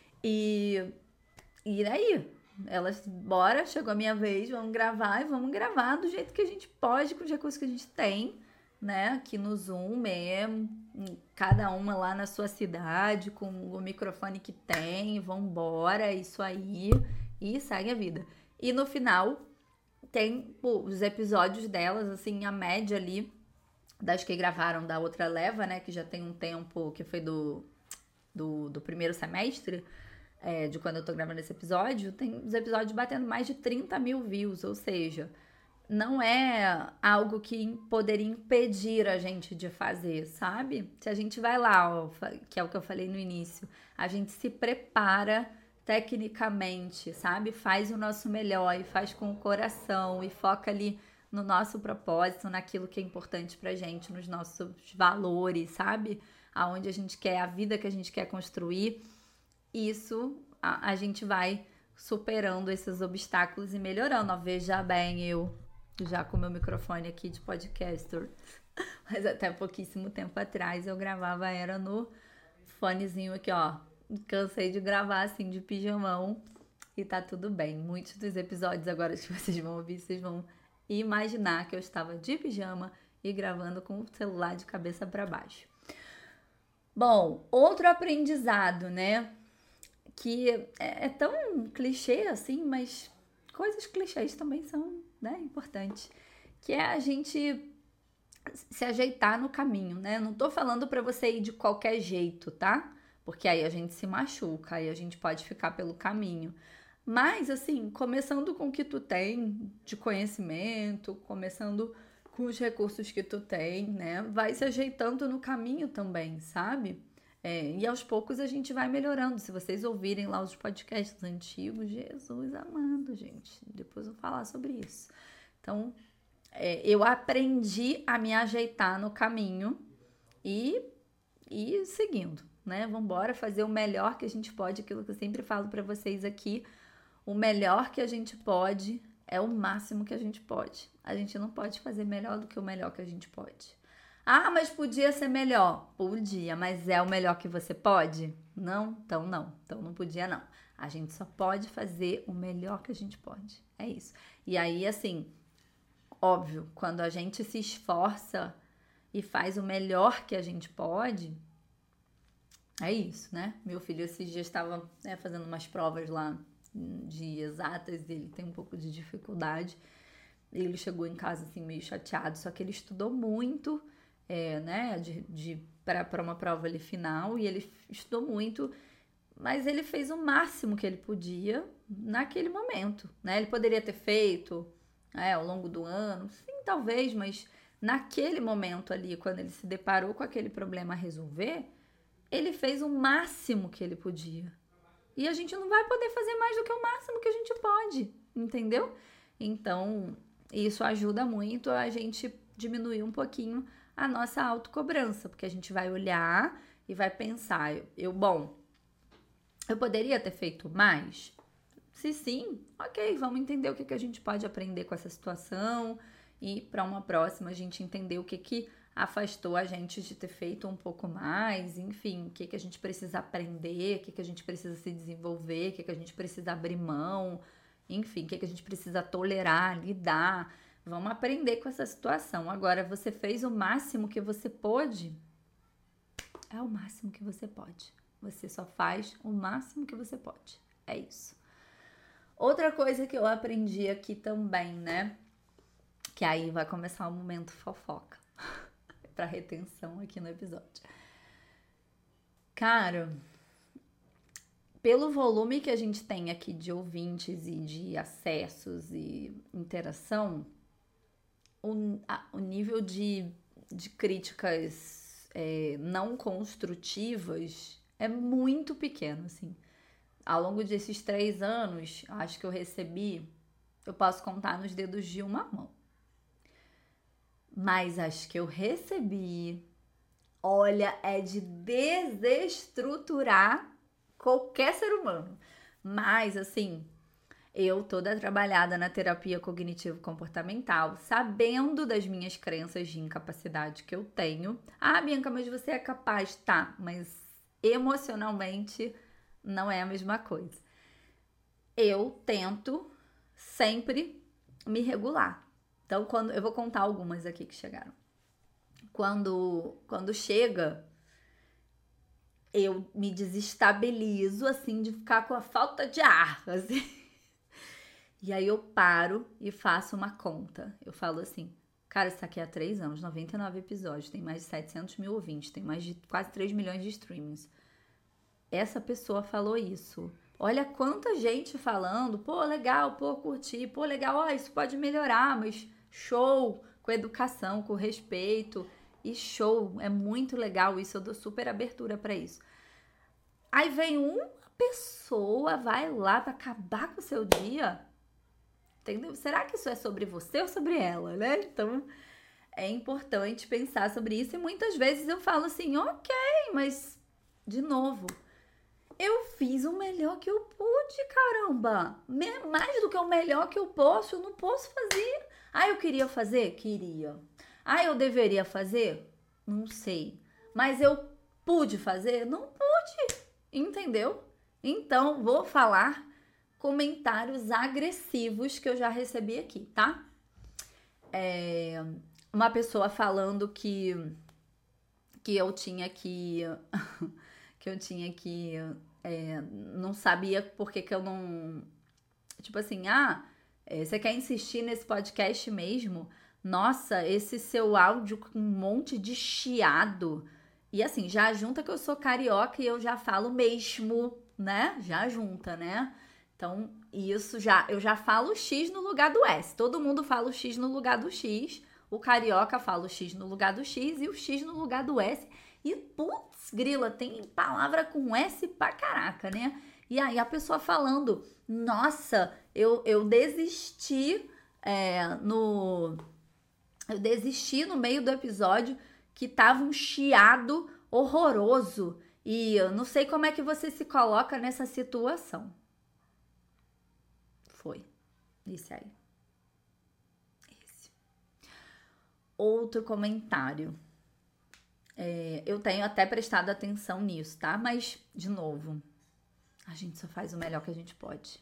E, e aí, elas, bora, chegou a minha vez, vamos gravar e vamos gravar do jeito que a gente pode, com os recursos que a gente tem, né? Aqui no Zoom mesmo, cada uma lá na sua cidade, com o microfone que tem, vambora, isso aí, e segue a vida. E no final... tem pô, os episódios delas, assim, a média ali, das que gravaram da outra leva, né? Que já tem um tempo, que foi do, do, do primeiro semestre, é, de quando eu tô gravando esse episódio, tem os episódios batendo mais de trinta mil views, ou seja, não é algo que poderia impedir a gente de fazer, sabe? Se a gente vai lá, ó, que é o que eu falei no início, a gente se prepara tecnicamente, sabe? Faz o nosso melhor e faz com o coração e foca ali no nosso propósito, naquilo que é importante pra gente, nos nossos valores, sabe? Aonde a gente quer, a vida que a gente quer construir. Isso a, a gente vai superando esses obstáculos e melhorando. Ó, veja bem, eu já com meu microfone aqui de podcaster, mas até pouquíssimo tempo atrás eu gravava era no fonezinho aqui, ó. Cansei de gravar assim de pijamão e tá tudo bem. Muitos dos episódios agora que vocês vão ouvir, vocês vão imaginar que eu estava de pijama e gravando com o celular de cabeça para baixo. Bom, outro aprendizado, né? Que é, é tão clichê assim, mas coisas clichês também são, né, importantes. Que é a gente se ajeitar no caminho, né? Não tô falando para você ir de qualquer jeito, tá? Porque aí a gente se machuca, aí a gente pode ficar pelo caminho. Mas, assim, começando com o que tu tem de conhecimento, começando com os recursos que tu tem, né? Vai se ajeitando no caminho também, sabe? É, e aos poucos a gente vai melhorando. Se vocês ouvirem lá os podcasts antigos, Jesus amado, gente. Depois eu vou falar sobre isso. Então, é, eu aprendi a me ajeitar no caminho e, e seguindo, né? Vamos embora fazer o melhor que a gente pode, aquilo que eu sempre falo para vocês aqui. O melhor que a gente pode é o máximo que a gente pode. A gente não pode fazer melhor do que o melhor que a gente pode. Ah, mas podia ser melhor. Podia, mas é o melhor que você pode? Não? Então não. Então não podia não. A gente só pode fazer o melhor que a gente pode. É isso. E aí, assim, óbvio, quando a gente se esforça e faz o melhor que a gente pode, é isso, né? Meu filho esses dias estava, né, fazendo umas provas lá de exatas, ele tem um pouco de dificuldade. Ele chegou em casa assim meio chateado, só que ele estudou muito, é, né, de, de, para uma prova ali final, e ele estudou muito, mas ele fez o máximo que ele podia naquele momento, né? Ele poderia ter feito, é, ao longo do ano, sim, talvez, mas naquele momento ali, quando ele se deparou com aquele problema a resolver, ele fez o máximo que ele podia. E a gente não vai poder fazer mais do que o máximo que a gente pode, entendeu? Então, isso ajuda muito a gente diminuir um pouquinho a nossa autocobrança, porque a gente vai olhar e vai pensar, eu, bom, eu poderia ter feito mais? Se sim, ok, vamos entender o que, que a gente pode aprender com essa situação e para uma próxima a gente entender o que, que afastou a gente de ter feito um pouco mais, enfim, o que, que a gente precisa aprender, o que, que a gente precisa se desenvolver, o que, que a gente precisa abrir mão, enfim, o que, que a gente precisa tolerar, lidar. Vamos aprender com essa situação. Agora, você fez o máximo que você pôde? É o máximo que você pode. Você só faz o máximo que você pode. É isso. Outra coisa que eu aprendi aqui também, né? Que aí vai começar o momento fofoca. Para retenção aqui no episódio. Cara, pelo volume que a gente tem aqui de ouvintes e de acessos e interação, o, a, o nível de, de críticas é, não construtivas é muito pequeno, assim. Ao longo desses três anos, acho que eu recebi, eu posso contar nos dedos de uma mão. Mas as que eu recebi, olha, é de desestruturar qualquer ser humano. Mas, assim, eu toda trabalhada na terapia cognitivo-comportamental, sabendo das minhas crenças de incapacidade que eu tenho. Ah, Bianca, mas você é capaz. Tá, mas emocionalmente não é a mesma coisa. Eu tento sempre me regular. Então, quando eu vou contar algumas aqui que chegaram. Quando, quando chega, eu me desestabilizo, assim, de ficar com a falta de ar, assim. E aí eu paro e faço uma conta. Eu falo assim, cara, isso aqui há três anos, noventa e nove episódios, tem mais de setecentos mil ouvintes, tem mais de quase três milhões de streamings. Essa pessoa falou isso. Olha quanta gente falando, pô, legal, pô, curti, pô, legal, ó, isso pode melhorar, mas... show, com educação, com respeito, e show, é muito legal isso, eu dou super abertura pra isso. Aí vem uma pessoa, vai lá pra acabar com o seu dia, entendeu? Será que isso é sobre você ou sobre ela, né? Então, é importante pensar sobre isso, e muitas vezes eu falo assim, ok, mas, de novo, eu fiz o melhor que eu pude, caramba, mais do que o melhor que eu posso, eu não posso fazer. Ah, eu queria fazer? Queria. Ah, eu deveria fazer? Não sei. Mas eu pude fazer? Não pude. Entendeu? Então, vou falar comentários agressivos que eu já recebi aqui, tá? É, uma pessoa falando que, que eu tinha que... que eu tinha que... É, não sabia por que que eu não... Tipo assim, ah... Você quer insistir nesse podcast mesmo? Nossa, esse seu áudio com um monte de chiado. E assim, já junta que eu sou carioca e eu já falo mesmo, né? Já junta, né? Então, isso já... Eu já falo X no lugar do S. Todo mundo fala o X no lugar do X. O carioca fala o X no lugar do X e o X no lugar do S. E, putz, grila, tem palavra com S pra caraca, né? E aí a pessoa falando, nossa, eu, eu desisti é, no... Eu desisti no meio do episódio que tava um chiado horroroso. E eu não sei como é que você se coloca nessa situação. Foi. Esse aí. Esse. Outro comentário. É, eu tenho até prestado atenção nisso, tá? Mas, de novo, a gente só faz o melhor que a gente pode.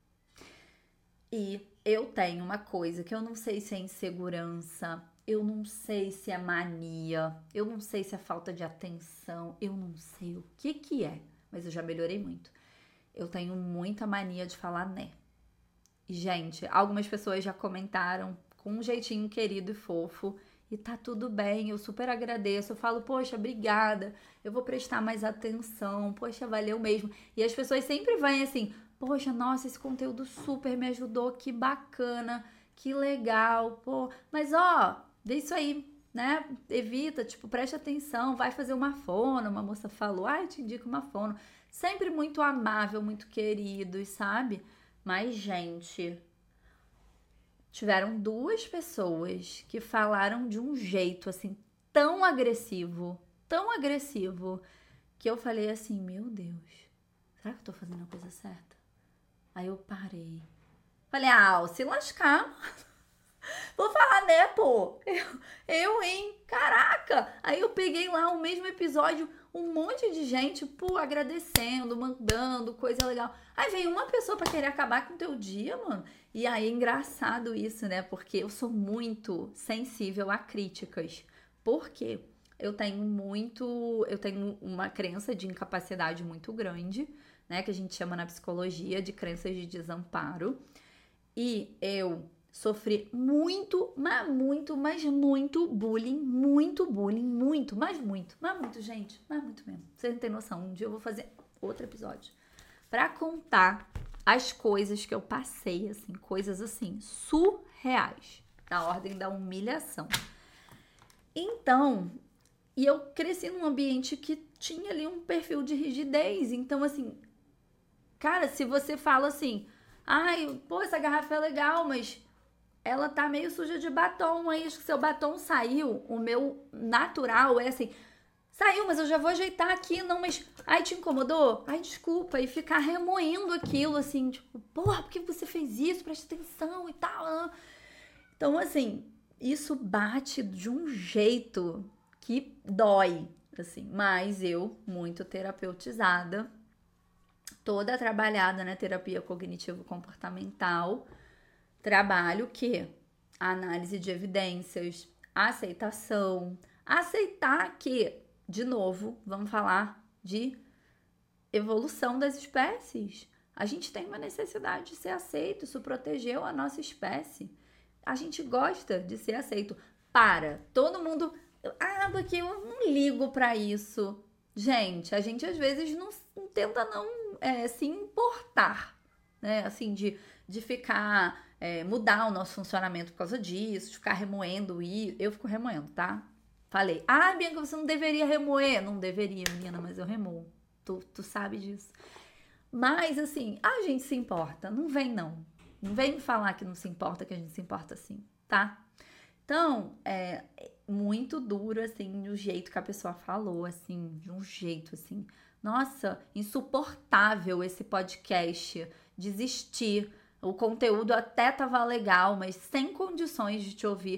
E eu tenho uma coisa que eu não sei se é insegurança, eu não sei se é mania, eu não sei se é falta de atenção, eu não sei o que que é, mas eu já melhorei muito. Eu tenho muita mania de falar né. E, gente, algumas pessoas já comentaram com um jeitinho querido e fofo, e tá tudo bem, eu super agradeço, eu falo, poxa, obrigada, eu vou prestar mais atenção, poxa, valeu mesmo. E as pessoas sempre vêm assim, poxa, nossa, esse conteúdo super me ajudou, que bacana, que legal, pô, mas ó, vê isso aí, né, evita, tipo, preste atenção, vai fazer uma fono, uma moça falou, ah, eu te indico uma fono, sempre muito amável, muito queridos, sabe? Mas, gente, tiveram duas pessoas que falaram de um jeito, assim, tão agressivo, tão agressivo, que eu falei assim, meu Deus, será que eu tô fazendo a coisa certa? Aí eu parei. Falei, ah, se lascar. Vou falar, né, pô? Eu, eu, hein? Caraca! Aí eu peguei lá o mesmo episódio, um monte de gente, pô, agradecendo, mandando, coisa legal. Aí vem uma pessoa pra querer acabar com o teu dia, mano. E aí é engraçado isso, né? Porque eu sou muito sensível a críticas. Por quê? Eu tenho muito... Eu tenho uma crença de incapacidade muito grande, né? Que a gente chama na psicologia de crenças de desamparo. E eu sofri muito, mas muito, mas muito bullying, muito bullying, muito, mas muito, mas muito, gente, mas muito mesmo. Vocês não têm noção, um dia eu vou fazer outro episódio pra contar as coisas que eu passei, assim, coisas assim, surreais, na ordem da humilhação. Então, e eu cresci num ambiente que tinha ali um perfil de rigidez, então assim, cara, se você fala assim, ai, pô, essa garrafa é legal, mas ela tá meio suja de batom, aí acho que seu batom saiu. O meu natural é assim, saiu, mas eu já vou ajeitar aqui, não, mas, ai, te incomodou? Ai, desculpa, e ficar remoendo aquilo, assim, tipo, porra, por que você fez isso? Presta atenção e tal. Então, assim, isso bate de um jeito que dói, assim, mas eu, muito terapeutizada, toda trabalhada na terapia cognitivo-comportamental, trabalho que a análise de evidências, aceitação, aceitar que, de novo, vamos falar de evolução das espécies. A gente tem uma necessidade de ser aceito, isso protegeu a nossa espécie. A gente gosta de ser aceito. Para, todo mundo... Ah, porque eu não ligo pra isso. Gente, a gente às vezes não, não tenta não é, se importar, né? Assim, de, de ficar... É, mudar o nosso funcionamento por causa disso, de ficar remoendo e eu fico remoendo, tá? Falei, ah, Bianca, você não deveria remoer. Não deveria, menina, mas eu remoo. Tu, tu sabe disso. Mas, assim, a gente se importa. Não vem, não. Não vem me falar que não se importa, que a gente se importa sim, tá? Então, é muito duro, assim, o jeito que a pessoa falou, assim, de um jeito, assim. Nossa, insuportável esse podcast. Desistir. O conteúdo até tava legal, mas sem condições de te ouvir.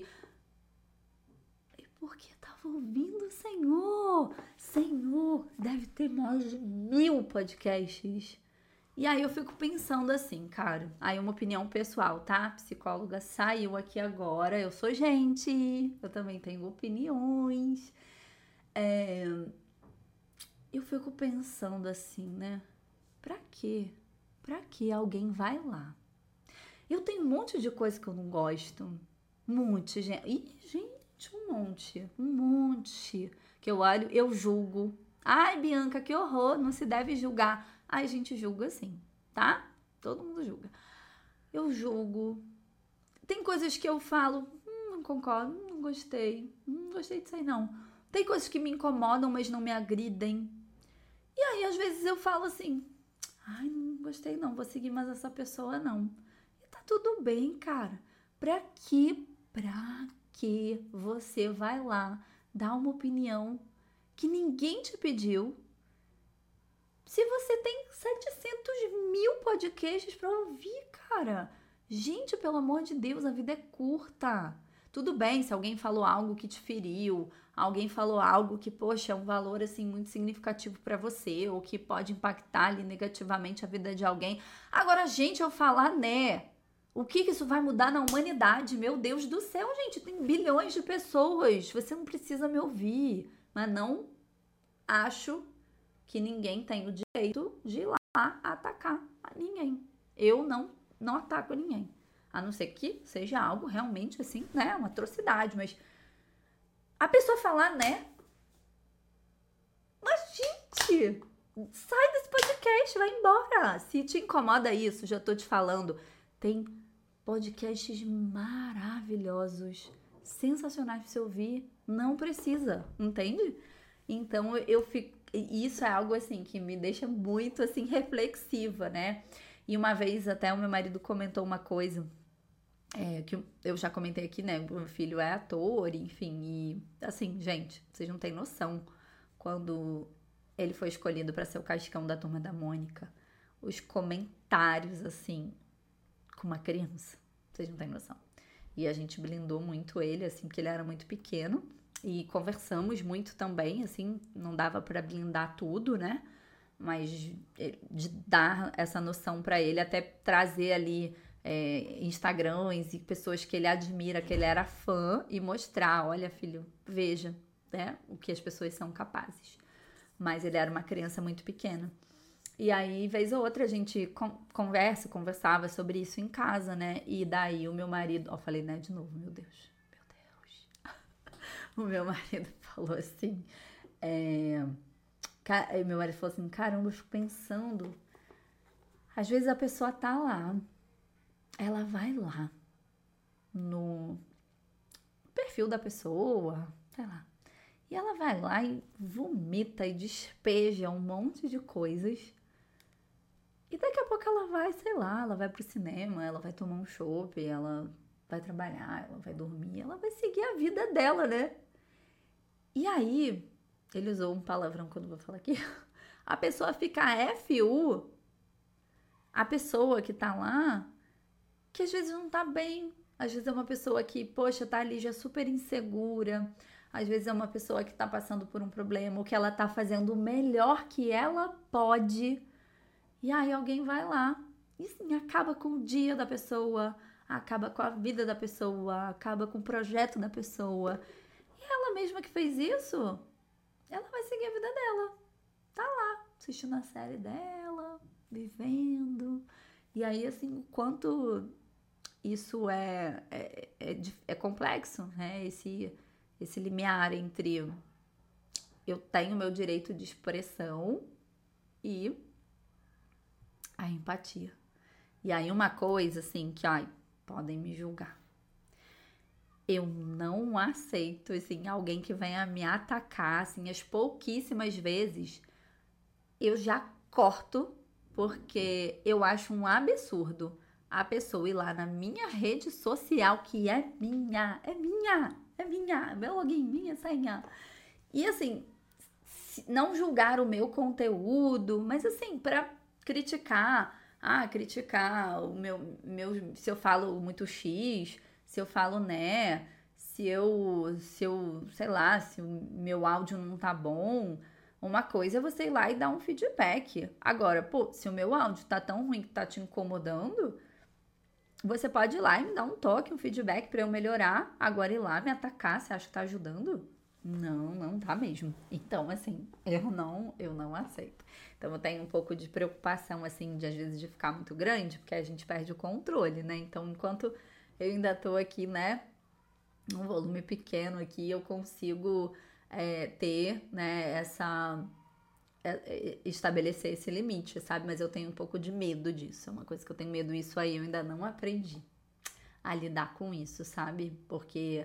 E porque tava ouvindo o Senhor? Senhor, deve ter mais de mil podcasts. E aí eu fico pensando assim, cara. Aí uma opinião pessoal, tá? A psicóloga saiu aqui agora. Eu sou gente. Eu também tenho opiniões. É... Eu fico pensando assim, né? Pra quê? Pra que alguém vai lá? Eu tenho um monte de coisa que eu não gosto. Um monte, gente. Ih, gente, um monte. Um monte. Que eu olho, eu julgo. Ai, Bianca, que horror. Não se deve julgar. Ai, a gente julga sim, tá? Todo mundo julga. Eu julgo. Tem coisas que eu falo, hum, não concordo, não gostei. Não gostei disso aí, não. Tem coisas que me incomodam, mas não me agridem. E aí, às vezes, eu falo assim, ai, não gostei não, vou seguir mais essa pessoa não. E tá tudo bem, cara. Pra que, pra que você vai lá dar uma opinião que ninguém te pediu? Se você tem setecentos mil podcasts pra ouvir, cara. Gente, pelo amor de Deus, a vida é curta. Tudo bem se alguém falou algo que te feriu, alguém falou algo que, poxa, é um valor, assim, muito significativo pra você, ou que pode impactar ali negativamente a vida de alguém. Agora, gente, eu falar, né? O que que isso vai mudar na humanidade? Meu Deus do céu, gente, tem bilhões de pessoas. Você não precisa me ouvir. Mas não acho que ninguém tem o direito de ir lá atacar a ninguém. Eu não, não ataco a ninguém. A não ser que seja algo realmente assim, né? Uma atrocidade. Mas a pessoa falar, né? Mas, gente, sai desse podcast, vai embora. Se te incomoda isso, já tô te falando. Tem podcasts maravilhosos, sensacionais pra você ouvir. Não precisa, entende? Então, eu fico... Isso é algo, assim, que me deixa muito, assim, reflexiva, né? E uma vez, até, o meu marido comentou uma coisa... É, que eu já comentei aqui, né? O meu filho é ator, enfim, e assim, gente, vocês não têm noção. Quando ele foi escolhido para ser o Cascão da Turma da Mônica, os comentários, assim, com uma criança, vocês não têm noção. E a gente blindou muito ele, assim, porque ele era muito pequeno, e conversamos muito também, assim, não dava para blindar tudo, né? Mas de dar essa noção para ele, até trazer ali É, Instagrams e pessoas que ele admira, que ele era fã, e mostrar, olha, filho, veja, né, o que as pessoas são capazes. Mas ele era uma criança muito pequena. E aí, vez ou outra, a gente con- conversa, conversava sobre isso em casa, né? E daí o meu marido, ó, falei, né, de novo, meu Deus, meu Deus. O meu marido falou assim, é, ca- meu marido falou assim, caramba, eu fico pensando, às vezes a pessoa tá lá, ela vai lá no perfil da pessoa, sei lá, e ela vai lá e vomita e despeja um monte de coisas. E daqui a pouco ela vai, sei lá, ela vai pro cinema, ela vai tomar um chopp, ela vai trabalhar, ela vai dormir, ela vai seguir a vida dela, né? E aí, ele usou um palavrão que eu não vou falar aqui, a pessoa fica F U, a pessoa que tá lá, que às vezes não tá bem, às vezes é uma pessoa que, poxa, tá ali já super insegura, às vezes é uma pessoa que tá passando por um problema, ou que ela tá fazendo o melhor que ela pode, e aí alguém vai lá e sim, acaba com o dia da pessoa, acaba com a vida da pessoa, acaba com o projeto da pessoa. E ela mesma que fez isso, ela vai seguir a vida dela, tá lá, assistindo a série dela, vivendo. E aí, assim, o quanto isso é, é, é, é complexo, né? Esse, esse limiar entre eu tenho meu direito de expressão e a empatia. E aí uma coisa assim que, ai, podem me julgar. Eu não aceito, assim, alguém que venha me atacar, assim, as pouquíssimas vezes eu já corto, porque eu acho um absurdo a pessoa ir lá na minha rede social, que é minha, é minha, é minha, meu login, minha senha. E assim, não julgar o meu conteúdo, mas assim, pra criticar, ah, criticar o meu, meu, se eu falo muito X, se eu falo né, se eu, se eu, sei lá, se o meu áudio não tá bom. Uma coisa é você ir lá e dar um feedback. Agora, pô, se o meu áudio tá tão ruim que tá te incomodando, você pode ir lá e me dar um toque, um feedback pra eu melhorar. Agora ir lá me atacar, você acha que tá ajudando? Não, não tá mesmo. Então, assim, eu não, eu não aceito. Então, eu tenho um pouco de preocupação, assim, de às vezes de ficar muito grande, porque a gente perde o controle, né? Então, enquanto eu ainda tô aqui, né, num volume pequeno aqui, eu consigo é, ter, né, essa... é, estabelecer esse limite, sabe? Mas eu tenho um pouco de medo disso. É uma coisa que eu tenho medo, isso aí eu ainda não aprendi a lidar com isso, sabe? Porque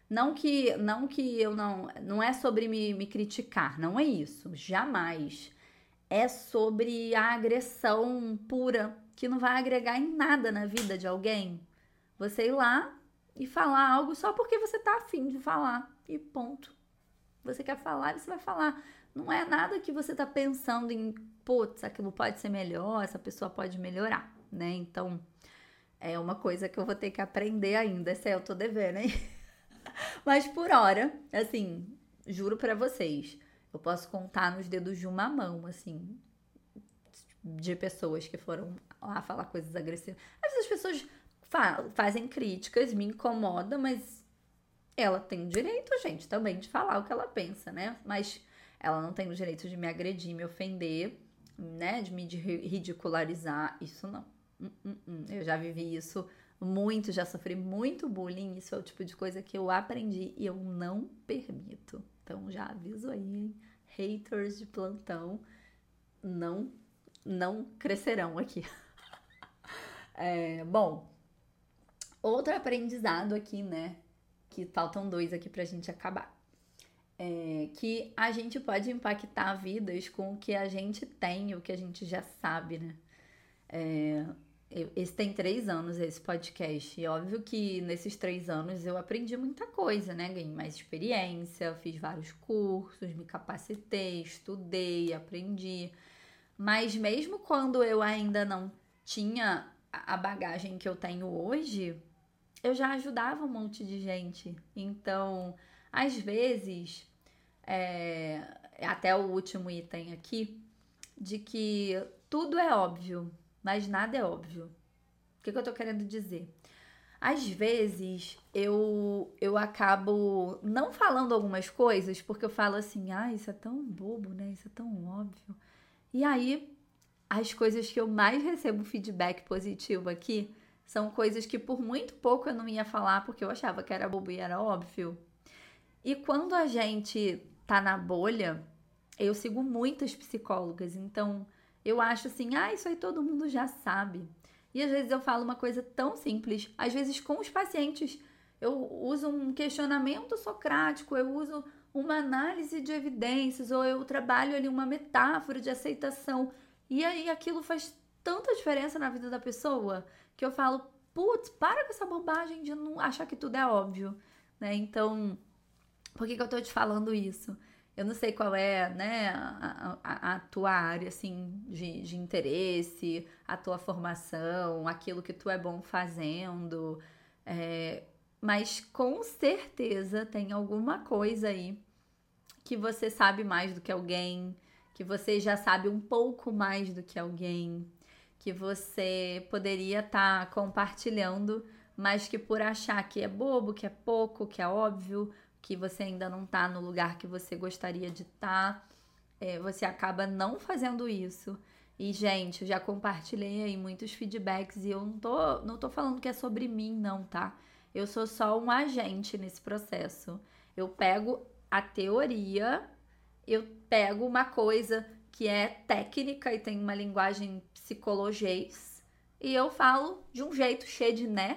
Não que, não que eu não... Não é sobre me, me criticar, não é isso. Jamais. É sobre a agressão pura, que não vai agregar em nada na vida de alguém. Você ir lá e falar algo só porque você tá afim de falar. E ponto. Você quer falar, você vai falar. Não é nada que você tá pensando em, putz, aquilo pode ser melhor, essa pessoa pode melhorar, né? Então, é uma coisa que eu vou ter que aprender ainda. Essa eu tô devendo, hein? Mas por hora, assim, juro pra vocês, eu posso contar nos dedos de uma mão, assim, de pessoas que foram lá falar coisas agressivas. Às vezes as pessoas fa- fazem críticas, me incomoda, mas ela tem o direito, gente, também de falar o que ela pensa, né? Mas ela não tem o direito de me agredir, me ofender, né? De me de ri- ridicularizar. Isso não. Hum, hum, hum. Eu já vivi isso muito, já sofri muito bullying. Isso é o tipo de coisa que eu aprendi e eu não permito. Então já aviso aí, hein? Haters de plantão, não, não crescerão aqui. É, bom, outro aprendizado aqui, né? Que faltam dois aqui pra gente acabar. É que a gente pode impactar vidas com o que a gente tem, o que a gente já sabe, né? É, eu- esse tem três anos, esse podcast. E óbvio que nesses três anos eu aprendi muita coisa, né? Ganhei mais experiência, fiz vários cursos, me capacitei, estudei, aprendi. Mas mesmo quando eu ainda não tinha a a bagagem que eu tenho hoje, eu já ajudava um monte de gente. Então, às vezes, é, até o último item aqui, de que tudo é óbvio, mas nada é óbvio. O que, que eu tô querendo dizer? Às vezes eu, eu acabo não falando algumas coisas porque eu falo assim, ah, isso é tão bobo, né? Isso é tão óbvio. E aí, as coisas que eu mais recebo feedback positivo aqui são coisas que por muito pouco eu não ia falar porque eu achava que era bobo e era óbvio. E quando a gente tá na bolha, eu sigo muitas psicólogas, então eu acho assim, ah, isso aí todo mundo já sabe. E às vezes eu falo uma coisa tão simples, às vezes com os pacientes, eu uso um questionamento socrático, eu uso uma análise de evidências, ou eu trabalho ali uma metáfora de aceitação. E aí aquilo faz tanta diferença na vida da pessoa que eu falo, putz, para com essa bobagem de não achar que tudo é óbvio, né? Então, por que que eu tô te falando isso? Eu não sei qual é, né, a, a- a tua área, assim, de, de interesse, a tua formação, aquilo que tu é bom fazendo, é, mas com certeza tem alguma coisa aí que você sabe mais do que alguém, que você já sabe um pouco mais do que alguém, que você poderia estar compartilhando, mas que por achar que é bobo, que é pouco, que é óbvio, que você ainda não tá no lugar que você gostaria de estar, é, você acaba não fazendo isso. E, gente, eu já compartilhei aí muitos feedbacks e eu não tô, não tô falando que é sobre mim, não, tá? Eu sou só um agente nesse processo. Eu pego a teoria, eu pego uma coisa que é técnica e tem uma linguagem psicologês e eu falo de um jeito cheio de né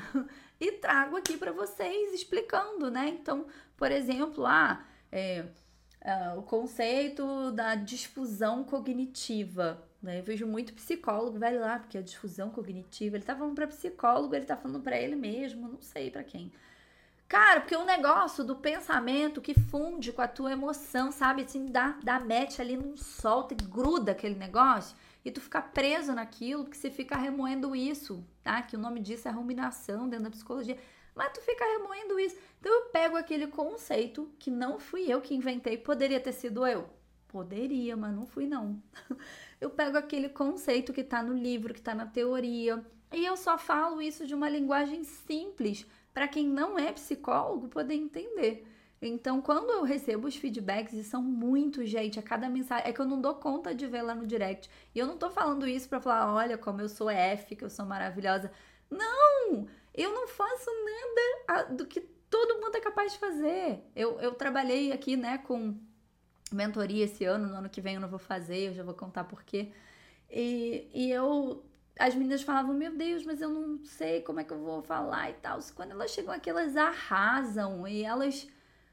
e trago aqui para vocês explicando, né? Então, por exemplo, ah, é, ah, o conceito da difusão cognitiva. Né? Eu vejo muito psicólogo, vai lá, porque a difusão cognitiva, ele tá falando para psicólogo, ele tá falando para ele mesmo, não sei para quem. Cara, porque o negócio do pensamento que funde com a tua emoção, sabe? Assim, dá, dá match ali, não solta e gruda aquele negócio. E tu fica preso naquilo, porque você fica remoendo isso, tá? Que o nome disso é ruminação dentro da psicologia. Mas tu fica remoendo isso. Então eu pego aquele conceito que não fui eu que inventei, poderia ter sido eu. Poderia, mas não fui não. Eu pego aquele conceito que tá no livro, que tá na teoria, e eu só falo isso de uma linguagem simples para quem não é psicólogo poder entender. Então, quando eu recebo os feedbacks, e são muitos, gente, a cada mensagem, é que eu não dou conta de ver lá no direct. E eu não tô falando isso pra falar, olha como eu sou F, que eu sou maravilhosa. Não! Eu não faço nada do que todo mundo é capaz de fazer. Eu, eu trabalhei aqui, né, com mentoria esse ano, no ano que vem eu não vou fazer, eu já vou contar por quê. E, e eu as meninas falavam, meu Deus, mas eu não sei como é que eu vou falar e tal. Quando elas chegam aqui, elas arrasam e elas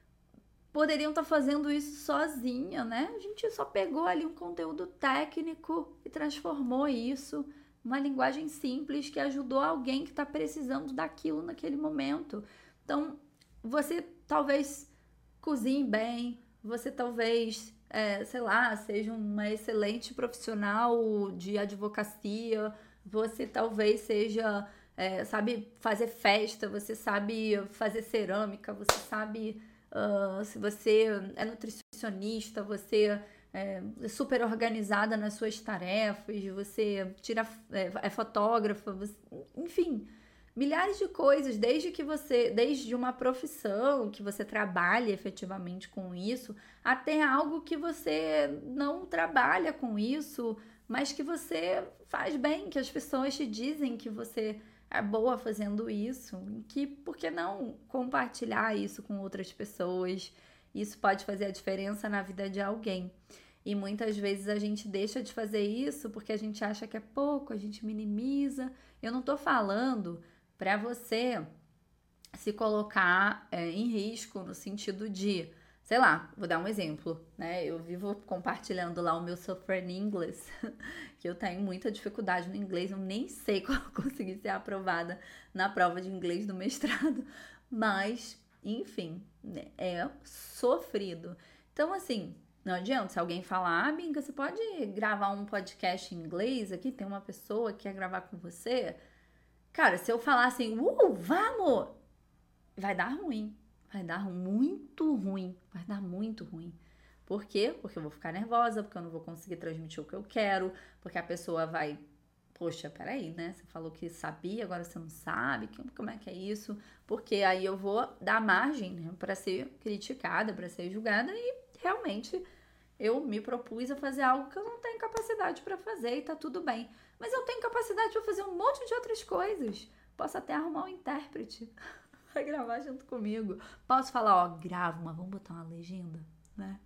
poderiam estar fazendo isso sozinha, né? A gente só pegou ali um conteúdo técnico e transformou isso numa linguagem simples que ajudou alguém que está precisando daquilo naquele momento. Então, você talvez cozinhe bem, você talvez, é, sei lá, seja uma excelente profissional de advocacia, você talvez seja, é, sabe fazer festa, você sabe fazer cerâmica, você sabe... Uh, se você é nutricionista, você é super organizada nas suas tarefas, você tira, é, é fotógrafa, você, enfim, milhares de coisas, desde que você, desde uma profissão que você trabalhe efetivamente com isso, até algo que você não trabalha com isso, mas que você faz bem, que as pessoas te dizem que você é boa fazendo isso, que por que não compartilhar isso com outras pessoas? Isso pode fazer a diferença na vida de alguém. E muitas vezes a gente deixa de fazer isso porque a gente acha que é pouco, a gente minimiza. Eu não tô falando para você se colocar é, em risco no sentido de, sei lá, vou dar um exemplo, né? Eu vivo compartilhando lá o meu Suffer English, que eu tenho muita dificuldade no inglês, eu nem sei como eu consegui ser aprovada na prova de inglês do mestrado, mas, enfim, né, é sofrido. Então, assim, não adianta, se alguém falar, ah, Binka, você pode gravar um podcast em inglês aqui? Tem uma pessoa que quer gravar com você? Cara, se eu falar assim, uh, vamos! Vai dar ruim. Vai dar muito ruim. Vai dar muito ruim. Por quê? Porque eu vou ficar nervosa, porque eu não vou conseguir transmitir o que eu quero, porque a pessoa vai... Poxa, peraí, né? Você falou que sabia, agora você não sabe. Como é que é isso? Porque aí eu vou dar margem, né, para ser criticada, para ser julgada, e realmente eu me propus a fazer algo que eu não tenho capacidade para fazer e tá tudo bem. Mas eu tenho capacidade para fazer um monte de outras coisas. Posso até arrumar um intérprete vai gravar junto comigo. Posso falar, ó, grava, mas vamos botar uma legenda, né?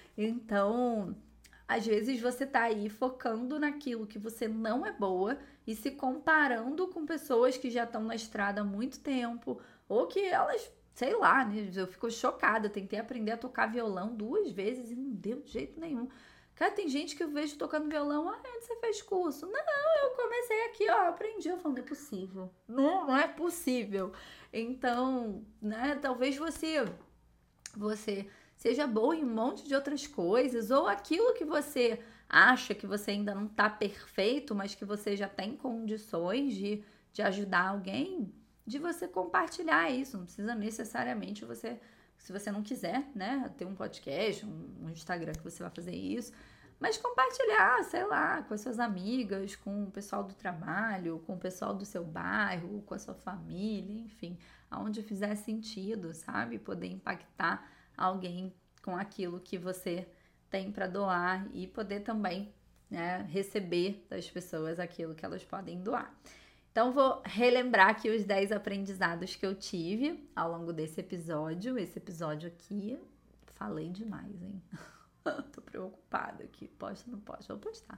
Então, às vezes você tá aí focando naquilo que você não é boa e se comparando com pessoas que já estão na estrada há muito tempo, ou que elas, sei lá, né? Eu fico chocada, eu tentei aprender a tocar violão duas vezes e não deu de jeito nenhum. Cara, tem gente que eu vejo tocando violão, ah, onde você fez curso? Não, eu comecei aqui, ó, aprendi. Eu falo, não é possível. Não, não é possível. Então, né, talvez você, você seja boa em um monte de outras coisas, ou aquilo que você acha que você ainda não tá perfeito, mas que você já tem condições de, de ajudar alguém, de você compartilhar isso. Não precisa necessariamente você... Se você não quiser, né, ter um podcast, um Instagram que você vai fazer isso, mas compartilhar, sei lá, com as suas amigas, com o pessoal do trabalho, com o pessoal do seu bairro, com a sua família, enfim, aonde fizer sentido, sabe? Poder impactar alguém com aquilo que você tem para doar e poder também, né, receber das pessoas aquilo que elas podem doar. Então, vou relembrar aqui os dez aprendizados que eu tive ao longo desse episódio. Esse episódio aqui, falei demais, hein? Tô preocupada aqui. Posta, não posso, vou postar.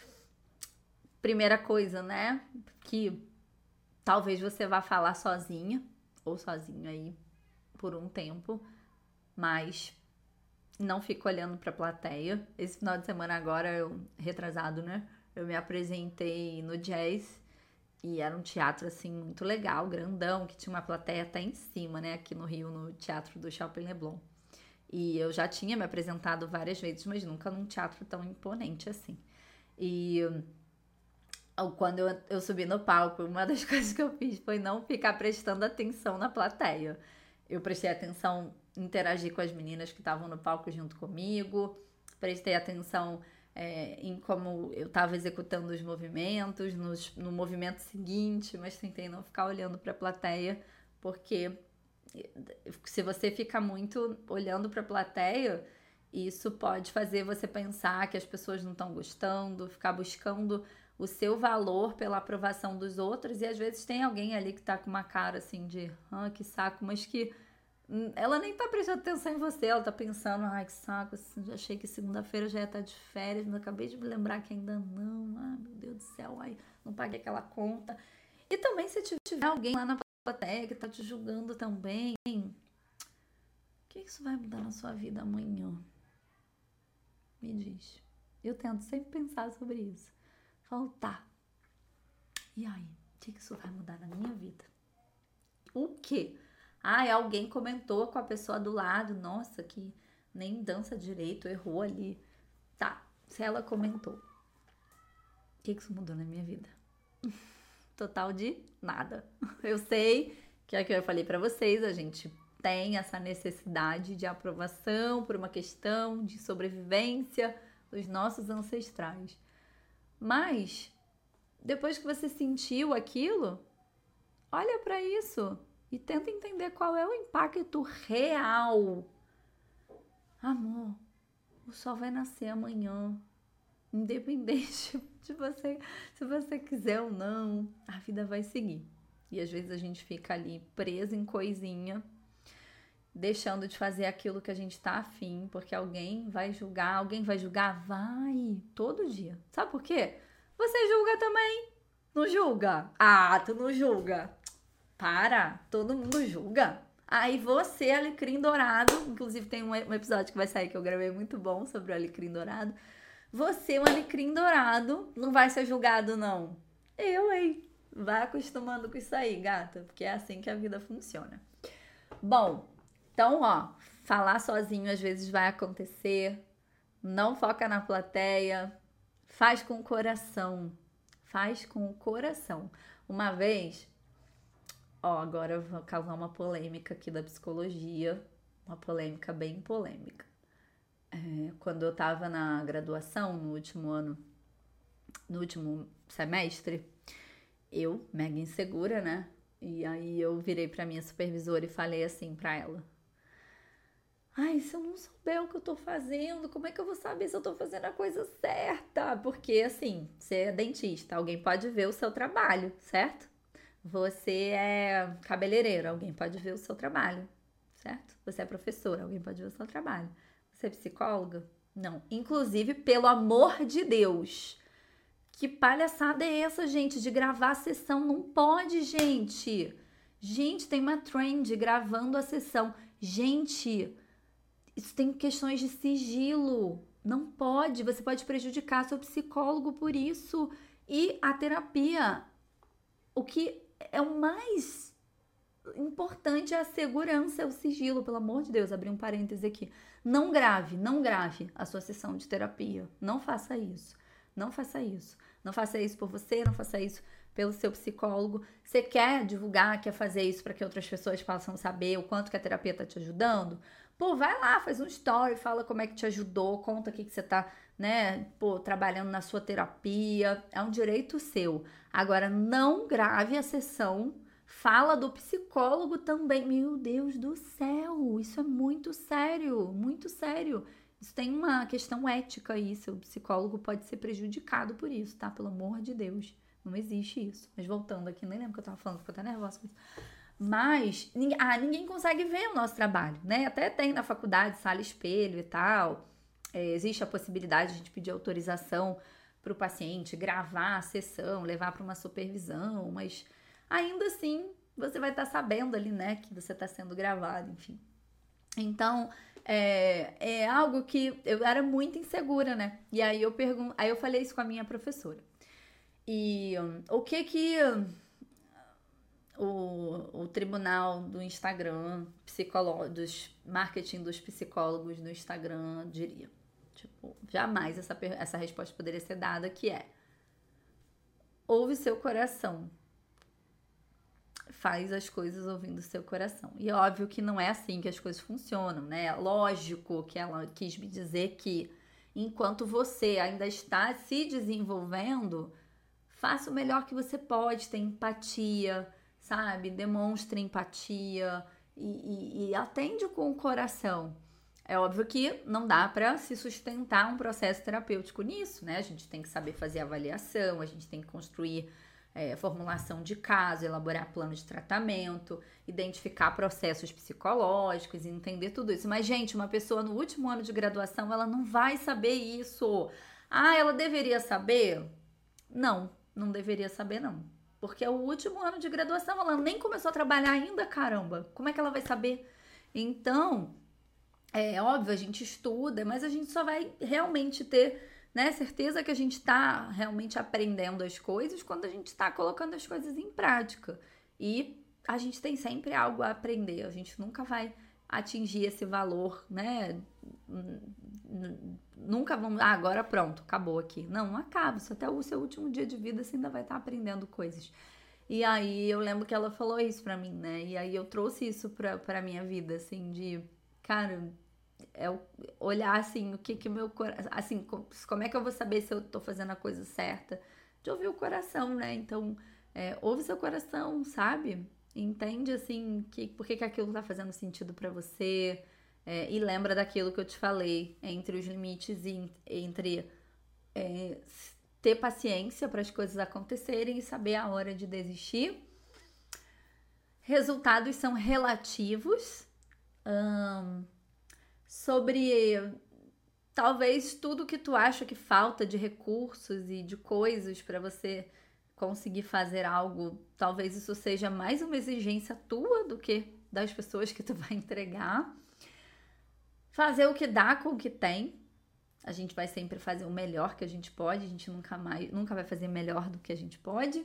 Primeira coisa, né? Que talvez você vá falar sozinha ou sozinho aí por um tempo, mas não fica olhando pra plateia. Esse final de semana agora, eu, retrasado, né? Eu me apresentei no Jazz. E era um teatro, assim, muito legal, grandão, que tinha uma plateia até em cima, né? Aqui no Rio, no Teatro do Shopping Leblon. E eu já tinha me apresentado várias vezes, mas nunca num teatro tão imponente assim. E quando eu, eu subi no palco, uma das coisas que eu fiz foi não ficar prestando atenção na plateia. Eu prestei atenção, interagi com as meninas que estavam no palco junto comigo, prestei atenção... É, em como eu estava executando os movimentos, nos, no movimento seguinte, mas tentei não ficar olhando para a plateia, porque se você fica muito olhando para a plateia, isso pode fazer você pensar que as pessoas não estão gostando, ficar buscando o seu valor pela aprovação dos outros, e às vezes tem alguém ali que tá com uma cara assim de, ah, que saco, mas que ela nem tá prestando atenção em você, ela tá pensando, ai, que saco, achei que segunda-feira já ia estar de férias, mas acabei de me lembrar que ainda não, ai, meu Deus do céu, ai, não paguei aquela conta. E também se tiver alguém lá na plateia que tá te julgando também, o que isso vai mudar na sua vida amanhã? Me diz. Eu tento sempre pensar sobre isso. Falo, tá, e aí? O que isso vai mudar na minha vida? O quê? Ah, alguém comentou com a pessoa do lado, nossa, que nem dança direito, errou ali. Tá, se ela comentou, o que isso mudou na minha vida? Total de nada. Eu sei que é o que eu falei pra vocês, a gente tem essa necessidade de aprovação por uma questão de sobrevivência dos nossos ancestrais. Mas, depois que você sentiu aquilo, olha pra isso e tenta entender qual é o impacto real. Amor, o sol vai nascer amanhã. Independente de você, se você quiser ou não, a vida vai seguir. E às vezes a gente fica ali preso em coisinha, deixando de fazer aquilo que a gente tá afim, porque alguém vai julgar, alguém vai julgar? Vai, todo dia. Sabe por quê? Você julga também. Não julga? Ah, tu não julga. Para, todo mundo julga. Aí você, alecrim dourado, inclusive tem um episódio que vai sair que eu gravei muito bom sobre o alecrim dourado. Você, um alecrim dourado, não vai ser julgado, não. Eu, hein? Vai acostumando com isso aí, gata, porque é assim que a vida funciona. Bom, então, ó, falar sozinho às vezes vai acontecer. Não foca na plateia. Faz com o coração. Faz com o coração. Uma vez, ó, agora eu vou causar uma polêmica aqui da psicologia. Uma polêmica bem polêmica. É, quando eu tava na graduação, no último ano, no último semestre, eu, mega insegura, né? E aí eu virei pra minha supervisora e falei assim pra ela: ai, se eu não souber o que eu tô fazendo, como é que eu vou saber se eu tô fazendo a coisa certa? Porque, assim, você é dentista, alguém pode ver o seu trabalho, certo? Você é cabeleireiro, alguém pode ver o seu trabalho, certo? Você é professora, alguém pode ver o seu trabalho. Você é psicóloga? Não. Inclusive, pelo amor de Deus, que palhaçada é essa, gente, de gravar a sessão? Não pode, gente. Gente, tem uma trend gravando a sessão. Gente, isso tem questões de sigilo. Não pode. Você pode prejudicar seu psicólogo por isso. E a terapia, o que é o mais importante é a segurança, é o sigilo. Pelo amor de Deus, abri um parêntese aqui. Não grave, não grave a sua sessão de terapia. Não faça isso. Não faça isso. Não faça isso por você, não faça isso pelo seu psicólogo. Você quer divulgar, quer fazer isso para que outras pessoas possam saber o quanto que a terapia tá te ajudando? Pô, vai lá, faz um story, fala como é que te ajudou, conta aqui que você tá, né, pô, trabalhando na sua terapia. É um direito seu. Agora, não grave a sessão. Fala do psicólogo também. Meu Deus do céu, isso é muito sério, muito sério. Isso tem uma questão ética aí, seu psicólogo pode ser prejudicado por isso, tá? Pelo amor de Deus, não existe isso. Mas voltando aqui, nem lembro o que eu tava falando, fico até nervosa com isso. Mas, ninguém, ah, ninguém consegue ver o nosso trabalho, né? Até tem na faculdade, sala espelho e tal. É, existe a possibilidade de a gente pedir autorização para o paciente, gravar a sessão, levar para uma supervisão, mas ainda assim, você vai estar sabendo ali, né, que você está sendo gravado, enfim. Então, é, é algo que eu era muito insegura, né? E aí eu pergun- aí eu falei isso com a minha professora. E um, o que que o, o tribunal do Instagram, psicólogo, dos marketing dos psicólogos do Instagram diria? Tipo, jamais essa, per- essa resposta poderia ser dada, que é: ouve seu coração. Faz as coisas ouvindo o seu coração. E é óbvio que não é assim que as coisas funcionam, né? Lógico que ela quis me dizer que enquanto você ainda está se desenvolvendo, faça o melhor que você pode, tenha empatia, sabe? Demonstre empatia e, e, e atende com o coração. É óbvio que não dá para se sustentar um processo terapêutico nisso, né? A gente tem que saber fazer avaliação, a gente tem que construir É, formulação de caso, elaborar plano de tratamento, identificar processos psicológicos, entender tudo isso. Mas, gente, uma pessoa no último ano de graduação, ela não vai saber isso. Ah, ela deveria saber? Não, não deveria saber, não. Porque é o último ano de graduação, ela nem começou a trabalhar ainda, caramba. Como é que ela vai saber? Então, é óbvio, a gente estuda, mas a gente só vai realmente ter, né, certeza que a gente está realmente aprendendo as coisas quando a gente está colocando as coisas em prática. E a gente tem sempre algo a aprender, a gente nunca vai atingir esse valor, né? Nunca vamos, ah, agora pronto, acabou aqui. Não, não acaba, isso até o seu último dia de vida você ainda vai estar aprendendo coisas. E aí eu lembro que ela falou isso pra mim, né? E aí eu trouxe isso pra, pra minha vida, assim, de, cara, é olhar assim, o que que o meu coração, assim, como é que eu vou saber se eu tô fazendo a coisa certa? De ouvir o coração, né? Então, é, ouve seu coração, sabe? Entende, assim, que, por que que aquilo tá fazendo sentido pra você. É, e lembra daquilo que eu te falei, entre os limites e entre é, ter paciência para as coisas acontecerem e saber a hora de desistir. Resultados são relativos. Hum, sobre talvez tudo que tu acha que falta de recursos e de coisas para você conseguir fazer algo, talvez isso seja mais uma exigência tua do que das pessoas que tu vai entregar. Fazer o que dá com o que tem. A gente vai sempre fazer o melhor que a gente pode, a gente nunca mais, nunca vai fazer melhor do que a gente pode.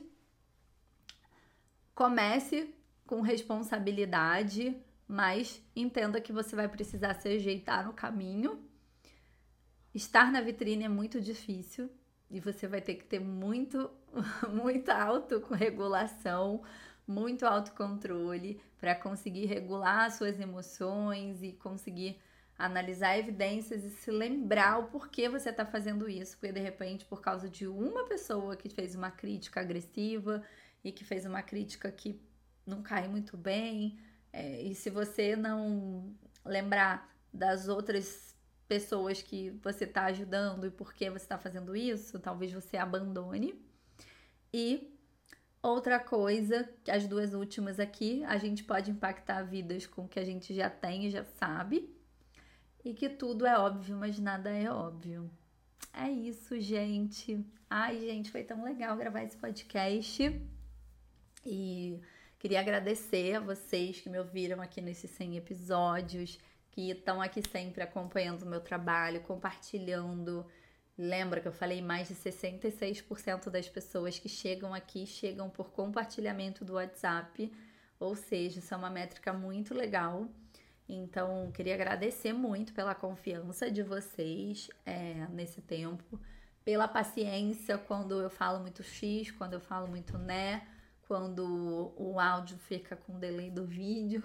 Comece com responsabilidade, mas entenda que você vai precisar se ajeitar no caminho. Estar na vitrine é muito difícil e você vai ter que ter muito, muita autorregulação, muito autocontrole para conseguir regular as suas emoções e conseguir analisar evidências e se lembrar o porquê você está fazendo isso, porque de repente por causa de uma pessoa que fez uma crítica agressiva e que fez uma crítica que não cai muito bem, é, e se você não lembrar das outras pessoas que você está ajudando e por que você está fazendo isso, talvez você abandone. E outra coisa, as duas últimas aqui, a gente pode impactar vidas com o que a gente já tem e já sabe. E que tudo é óbvio, mas nada é óbvio. É isso, gente. Ai, gente, foi tão legal gravar esse podcast. E queria agradecer a vocês que me ouviram aqui nesses cem episódios, que estão aqui sempre acompanhando o meu trabalho, compartilhando. Lembra que eu falei, mais de sessenta e seis por cento das pessoas que chegam aqui chegam por compartilhamento do WhatsApp. Ou seja, isso é uma métrica muito legal. Então, queria agradecer muito pela confiança de vocês é, nesse tempo, pela paciência quando eu falo muito X, quando eu falo muito né, quando o áudio fica com delay do vídeo.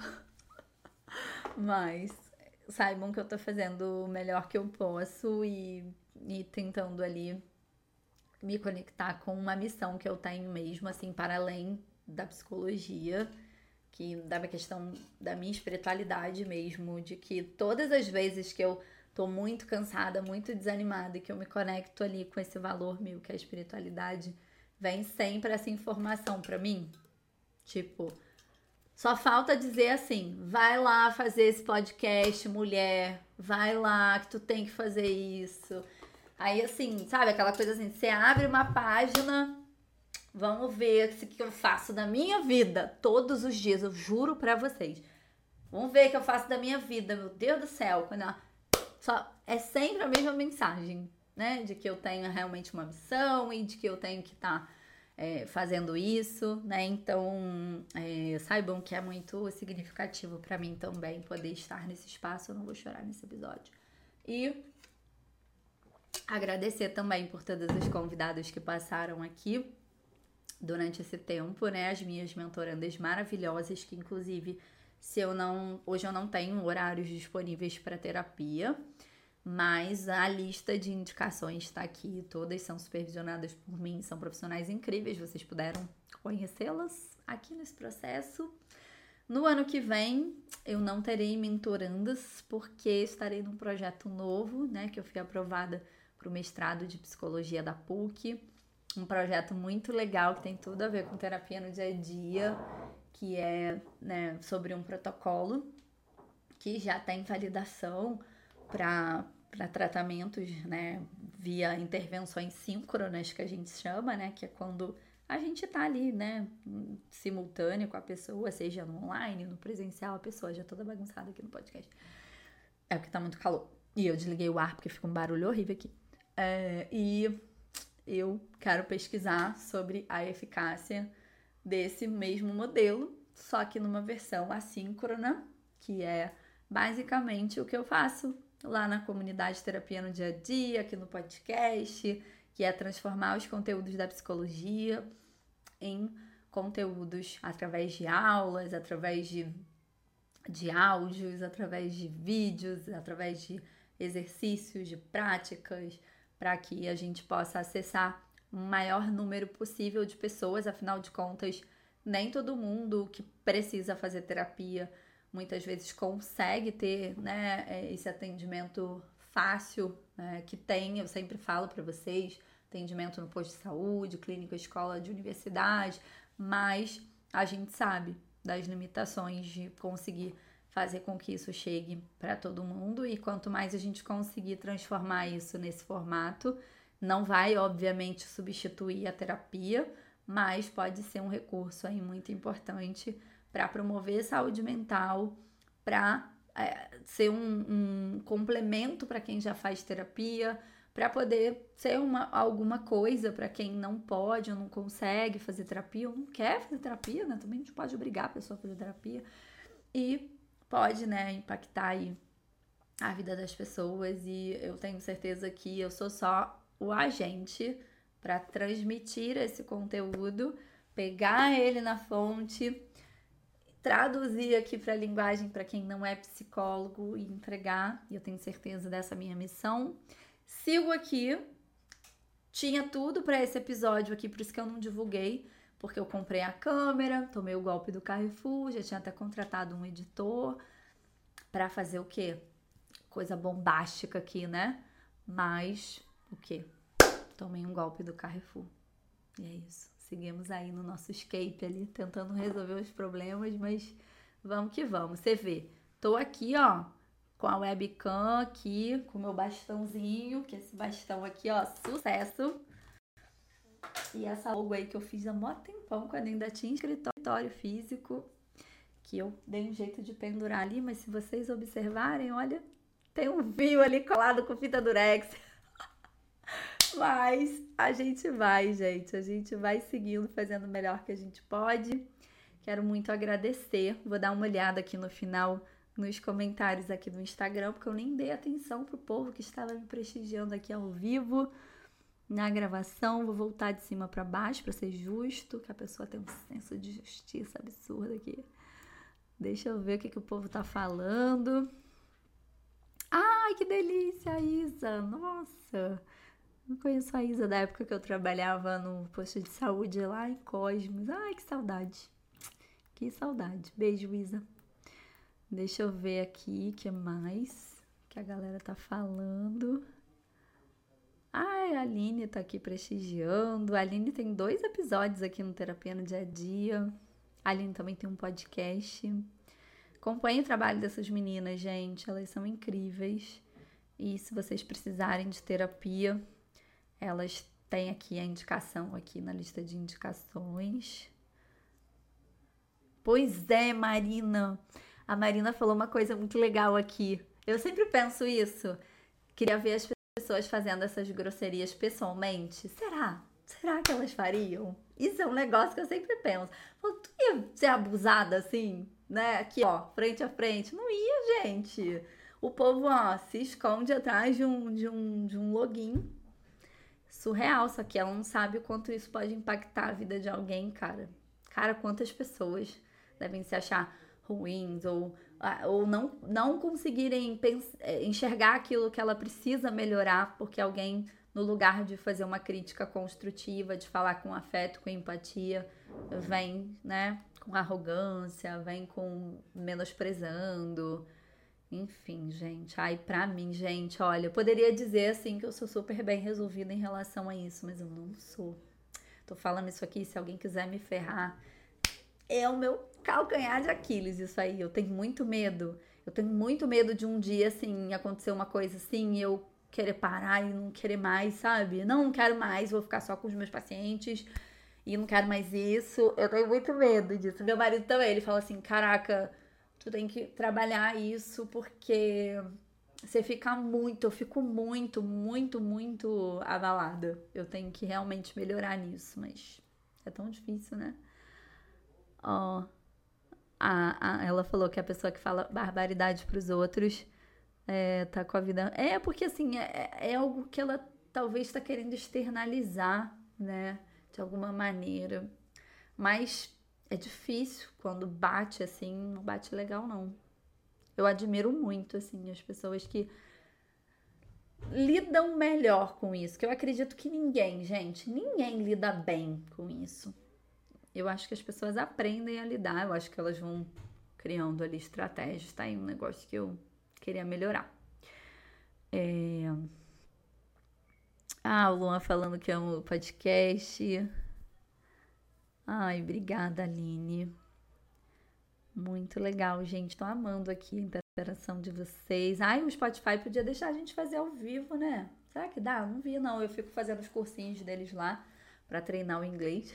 Mas saibam que eu tô fazendo o melhor que eu posso e, e tentando ali me conectar com uma missão que eu tenho mesmo, assim, para além da psicologia, que da questão da minha espiritualidade mesmo, de que todas as vezes que eu tô muito cansada, muito desanimada e que eu me conecto ali com esse valor meu que é a espiritualidade, vem sempre essa informação pra mim. Tipo, só falta dizer assim, vai lá fazer esse podcast, mulher, vai lá que tu tem que fazer isso. Aí assim, sabe, aquela coisa assim, você abre uma página... Vamos ver o que eu faço da minha vida todos os dias, eu juro pra vocês. Vamos ver o que eu faço da minha vida, meu Deus do céu. Quando eu... Só é sempre a mesma mensagem, né? De que eu tenho realmente uma missão e de que eu tenho que estar tá, é, fazendo isso, né? Então, é, saibam que é muito significativo pra mim também poder estar nesse espaço. Eu não vou chorar nesse episódio. E agradecer também por todas as convidadas que passaram aqui durante esse tempo, né, as minhas mentorandas maravilhosas, que inclusive, se eu não, hoje eu não tenho horários disponíveis para terapia, mas a lista de indicações está aqui, todas são supervisionadas por mim, são profissionais incríveis, vocês puderam conhecê-las aqui nesse processo. No ano que vem, eu não terei mentorandas, porque estarei num projeto novo, né, que eu fui aprovada para o mestrado de psicologia da P U C, um projeto muito legal que tem tudo a ver com terapia no dia a dia, que é, né, sobre um protocolo que já tem validação para tratamentos, né, via intervenções síncronas, que a gente chama, né? Que é quando a gente tá ali, né? Simultâneo com a pessoa, seja no online, no presencial, a pessoa já toda bagunçada aqui no podcast. É porque tá muito calor. E eu desliguei o ar porque fica um barulho horrível aqui. É, e eu quero pesquisar sobre a eficácia desse mesmo modelo, só que numa versão assíncrona, que é basicamente o que eu faço lá na comunidade Terapia no Dia a Dia, aqui no podcast, que é transformar os conteúdos da psicologia em conteúdos através de aulas, através de, de áudios, através de vídeos, através de exercícios, de práticas, para que a gente possa acessar o maior número possível de pessoas. Afinal de contas, nem todo mundo que precisa fazer terapia muitas vezes consegue ter, né, esse atendimento fácil, né, que tem. Eu sempre falo para vocês, atendimento no posto de saúde, clínica, escola de universidade, mas a gente sabe das limitações de conseguir fazer com que isso chegue para todo mundo, e quanto mais a gente conseguir transformar isso nesse formato, não vai, obviamente, substituir a terapia, mas pode ser um recurso aí muito importante para promover saúde mental, para é, ser um, um complemento para quem já faz terapia, para poder ser uma, alguma coisa para quem não pode ou não consegue fazer terapia ou não quer fazer terapia, né? Também a gente pode obrigar a pessoa a fazer terapia. E pode, né, impactar aí a vida das pessoas, e eu tenho certeza que eu sou só o agente para transmitir esse conteúdo, pegar ele na fonte, traduzir aqui para a linguagem para quem não é psicólogo e entregar, e eu tenho certeza dessa minha missão. Sigo aqui, tinha tudo para esse episódio aqui, por isso que eu não divulguei, porque eu comprei a câmera, tomei o golpe do Carrefour, já tinha até contratado um editor para fazer o quê? Coisa bombástica aqui, né? Mas, o quê? Tomei um golpe do Carrefour. E é isso. Seguimos aí no nosso escape ali, tentando resolver os problemas, mas vamos que vamos. Você vê, tô aqui, ó, com a webcam aqui, com o meu bastãozinho, que esse bastão aqui, ó, sucesso. E essa logo aí que eu fiz há mó tempão, quando ainda tinha escritório físico, que eu dei um jeito de pendurar ali, mas se vocês observarem, olha, tem um fio ali colado com fita durex. Mas a gente vai, gente, a gente vai seguindo, fazendo o melhor que a gente pode. Quero muito agradecer. Vou dar uma olhada aqui no final, nos comentários aqui do Instagram, porque eu nem dei atenção pro povo que estava me prestigiando aqui ao vivo. Na gravação, vou voltar de cima para baixo para ser justo, que a pessoa tem um senso de justiça absurdo aqui. Deixa eu ver o que, que o povo tá falando. Ai, que delícia, Isa! Nossa! Não conheço a Isa da época que eu trabalhava no posto de saúde lá em Cosmos. Ai, que saudade! Que saudade! Beijo, Isa! Deixa eu ver aqui o que mais que a galera tá falando. Ai, a Aline tá aqui prestigiando. A Aline tem dois episódios aqui no Terapia no Dia a Dia. A Aline também tem um podcast. Acompanhe o trabalho dessas meninas, gente. Elas são incríveis. E se vocês precisarem de terapia, elas têm aqui a indicação aqui na lista de indicações. Pois é, Marina. A Marina falou uma coisa muito legal aqui. Eu sempre penso isso. Queria ver as pessoas fazendo essas grosserias pessoalmente. Será? Será que elas fariam? Isso é um negócio que eu sempre penso. Tu ia ser abusada assim, né? Aqui, ó, frente a frente. Não ia, gente. O povo, ó, se esconde atrás de um, de um, de um login surreal. Só que ela não sabe o quanto isso pode impactar a vida de alguém, cara. Cara, quantas pessoas devem se achar ruins ou, ou não, não conseguirem pens- enxergar aquilo que ela precisa melhorar, porque alguém, no lugar de fazer uma crítica construtiva, de falar com afeto, com empatia, vem, né, com arrogância, vem com menosprezando. Enfim, gente, ai, pra mim, gente, olha, eu poderia dizer, assim, que eu sou super bem resolvida em relação a isso, mas eu não sou. Tô falando isso aqui, se alguém quiser me ferrar, é o meu calcanhar de Aquiles, isso aí. Eu tenho muito medo. Eu tenho muito medo de um dia, assim, acontecer uma coisa assim e eu querer parar e não querer mais, sabe? Não, não quero mais, vou ficar só com os meus pacientes e não quero mais isso. Eu tenho muito medo disso. Meu marido também, ele fala assim, caraca, tu tem que trabalhar isso porque você fica muito, eu fico muito, muito, muito abalada. Eu tenho que realmente melhorar nisso, mas é tão difícil, né? Ó, a, a, ela falou que a pessoa que fala barbaridade pros outros é, tá com a vida... É, porque assim, é, é algo que ela talvez tá querendo externalizar, né? De alguma maneira. Mas é difícil quando bate assim, não bate legal não. Eu admiro muito, assim, as pessoas que lidam melhor com isso. Que eu acredito que ninguém, gente, ninguém lida bem com isso. Eu acho que as pessoas aprendem a lidar. Eu acho que elas vão criando ali estratégias. Tá aí um negócio que eu queria melhorar. É... Ah, o Luan falando que ama o podcast. Ai, obrigada, Aline. Muito legal, gente. Tô amando aqui a interação de vocês. Ai, o Spotify podia deixar a gente fazer ao vivo, né? Será que dá? Não vi, não. Eu fico fazendo os cursinhos deles lá pra treinar o inglês.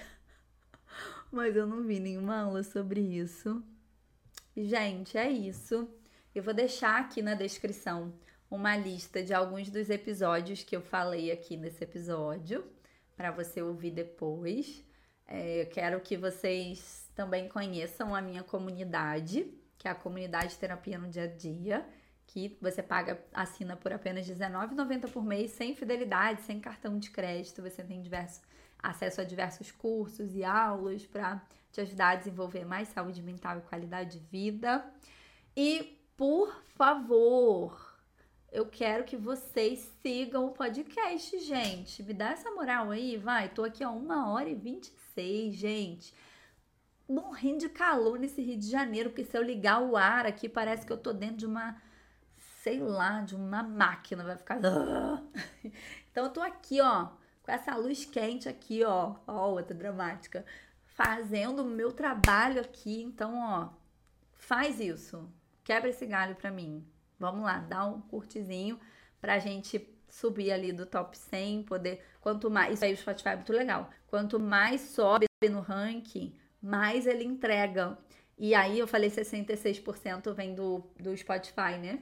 Mas eu não vi nenhuma aula sobre isso. E, gente, é isso. Eu vou deixar aqui na descrição uma lista de alguns dos episódios que eu falei aqui nesse episódio para você ouvir depois. É, eu quero que vocês também conheçam a minha comunidade, que é a comunidade Terapia no Dia a Dia, que você paga, assina por apenas dezenove reais e noventa centavos por mês, sem fidelidade, sem cartão de crédito. Você tem diversos, acesso a diversos cursos e aulas para te ajudar a desenvolver mais saúde mental e qualidade de vida. E, por favor, eu quero que vocês sigam o podcast, gente. Me dá essa moral aí, vai. Tô aqui a uma hora e vinte e seis, gente. Morrendo de calor nesse Rio de Janeiro, porque se eu ligar o ar aqui, parece que eu tô dentro de uma, sei lá, de uma máquina. Vai ficar... Então eu tô aqui, ó, com essa luz quente aqui, ó. Ó, outra dramática. Fazendo o meu trabalho aqui. Então, ó, faz isso. Quebra esse galho pra mim. Vamos lá, dá um curtizinho pra gente subir ali do top cem, poder... Quanto mais... Isso aí o Spotify é muito legal. Quanto mais sobe no ranking, mais ele entrega. E aí eu falei sessenta e seis por cento vem do, do Spotify, né?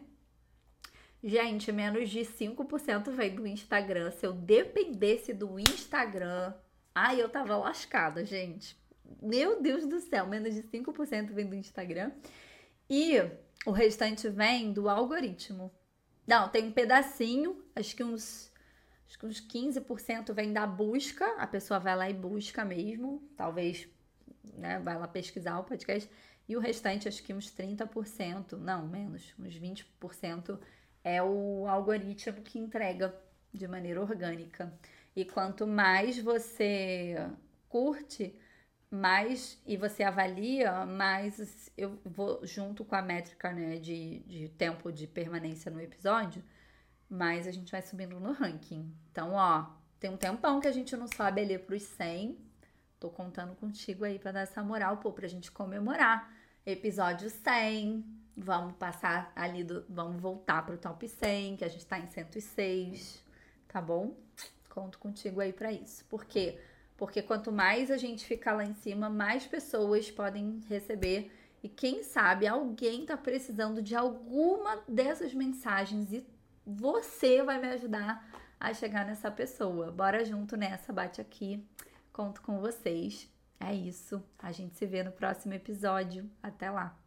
Gente, menos de cinco por cento vem do Instagram. Se eu dependesse do Instagram... Ai, eu tava lascada, gente. Meu Deus do céu, menos de cinco por cento vem do Instagram. E o restante vem do algoritmo. Não, tem um pedacinho, acho que uns, acho que uns quinze por cento vem da busca. A pessoa vai lá e busca mesmo. Talvez, né, vai lá pesquisar o podcast. E o restante, acho que uns trinta por cento, não, menos, uns vinte por cento é o algoritmo que entrega de maneira orgânica. E quanto mais você curte, mais e você avalia, mais eu vou junto com a métrica, né, de, de tempo de permanência no episódio, mais a gente vai subindo no ranking. Então, ó, tem um tempão que a gente não sobe ali pros cem. Tô contando contigo aí pra dar essa moral, pô, pra gente comemorar. Episódio cem. Vamos passar ali, do, vamos voltar pro top cem, que a gente tá em cento e seis, tá bom? Conto contigo aí pra isso. Por quê? Porque quanto mais a gente ficar lá em cima, mais pessoas podem receber. E quem sabe alguém tá precisando de alguma dessas mensagens e você vai me ajudar a chegar nessa pessoa. Bora junto nessa, bate aqui. Conto com vocês. É isso. A gente se vê no próximo episódio. Até lá.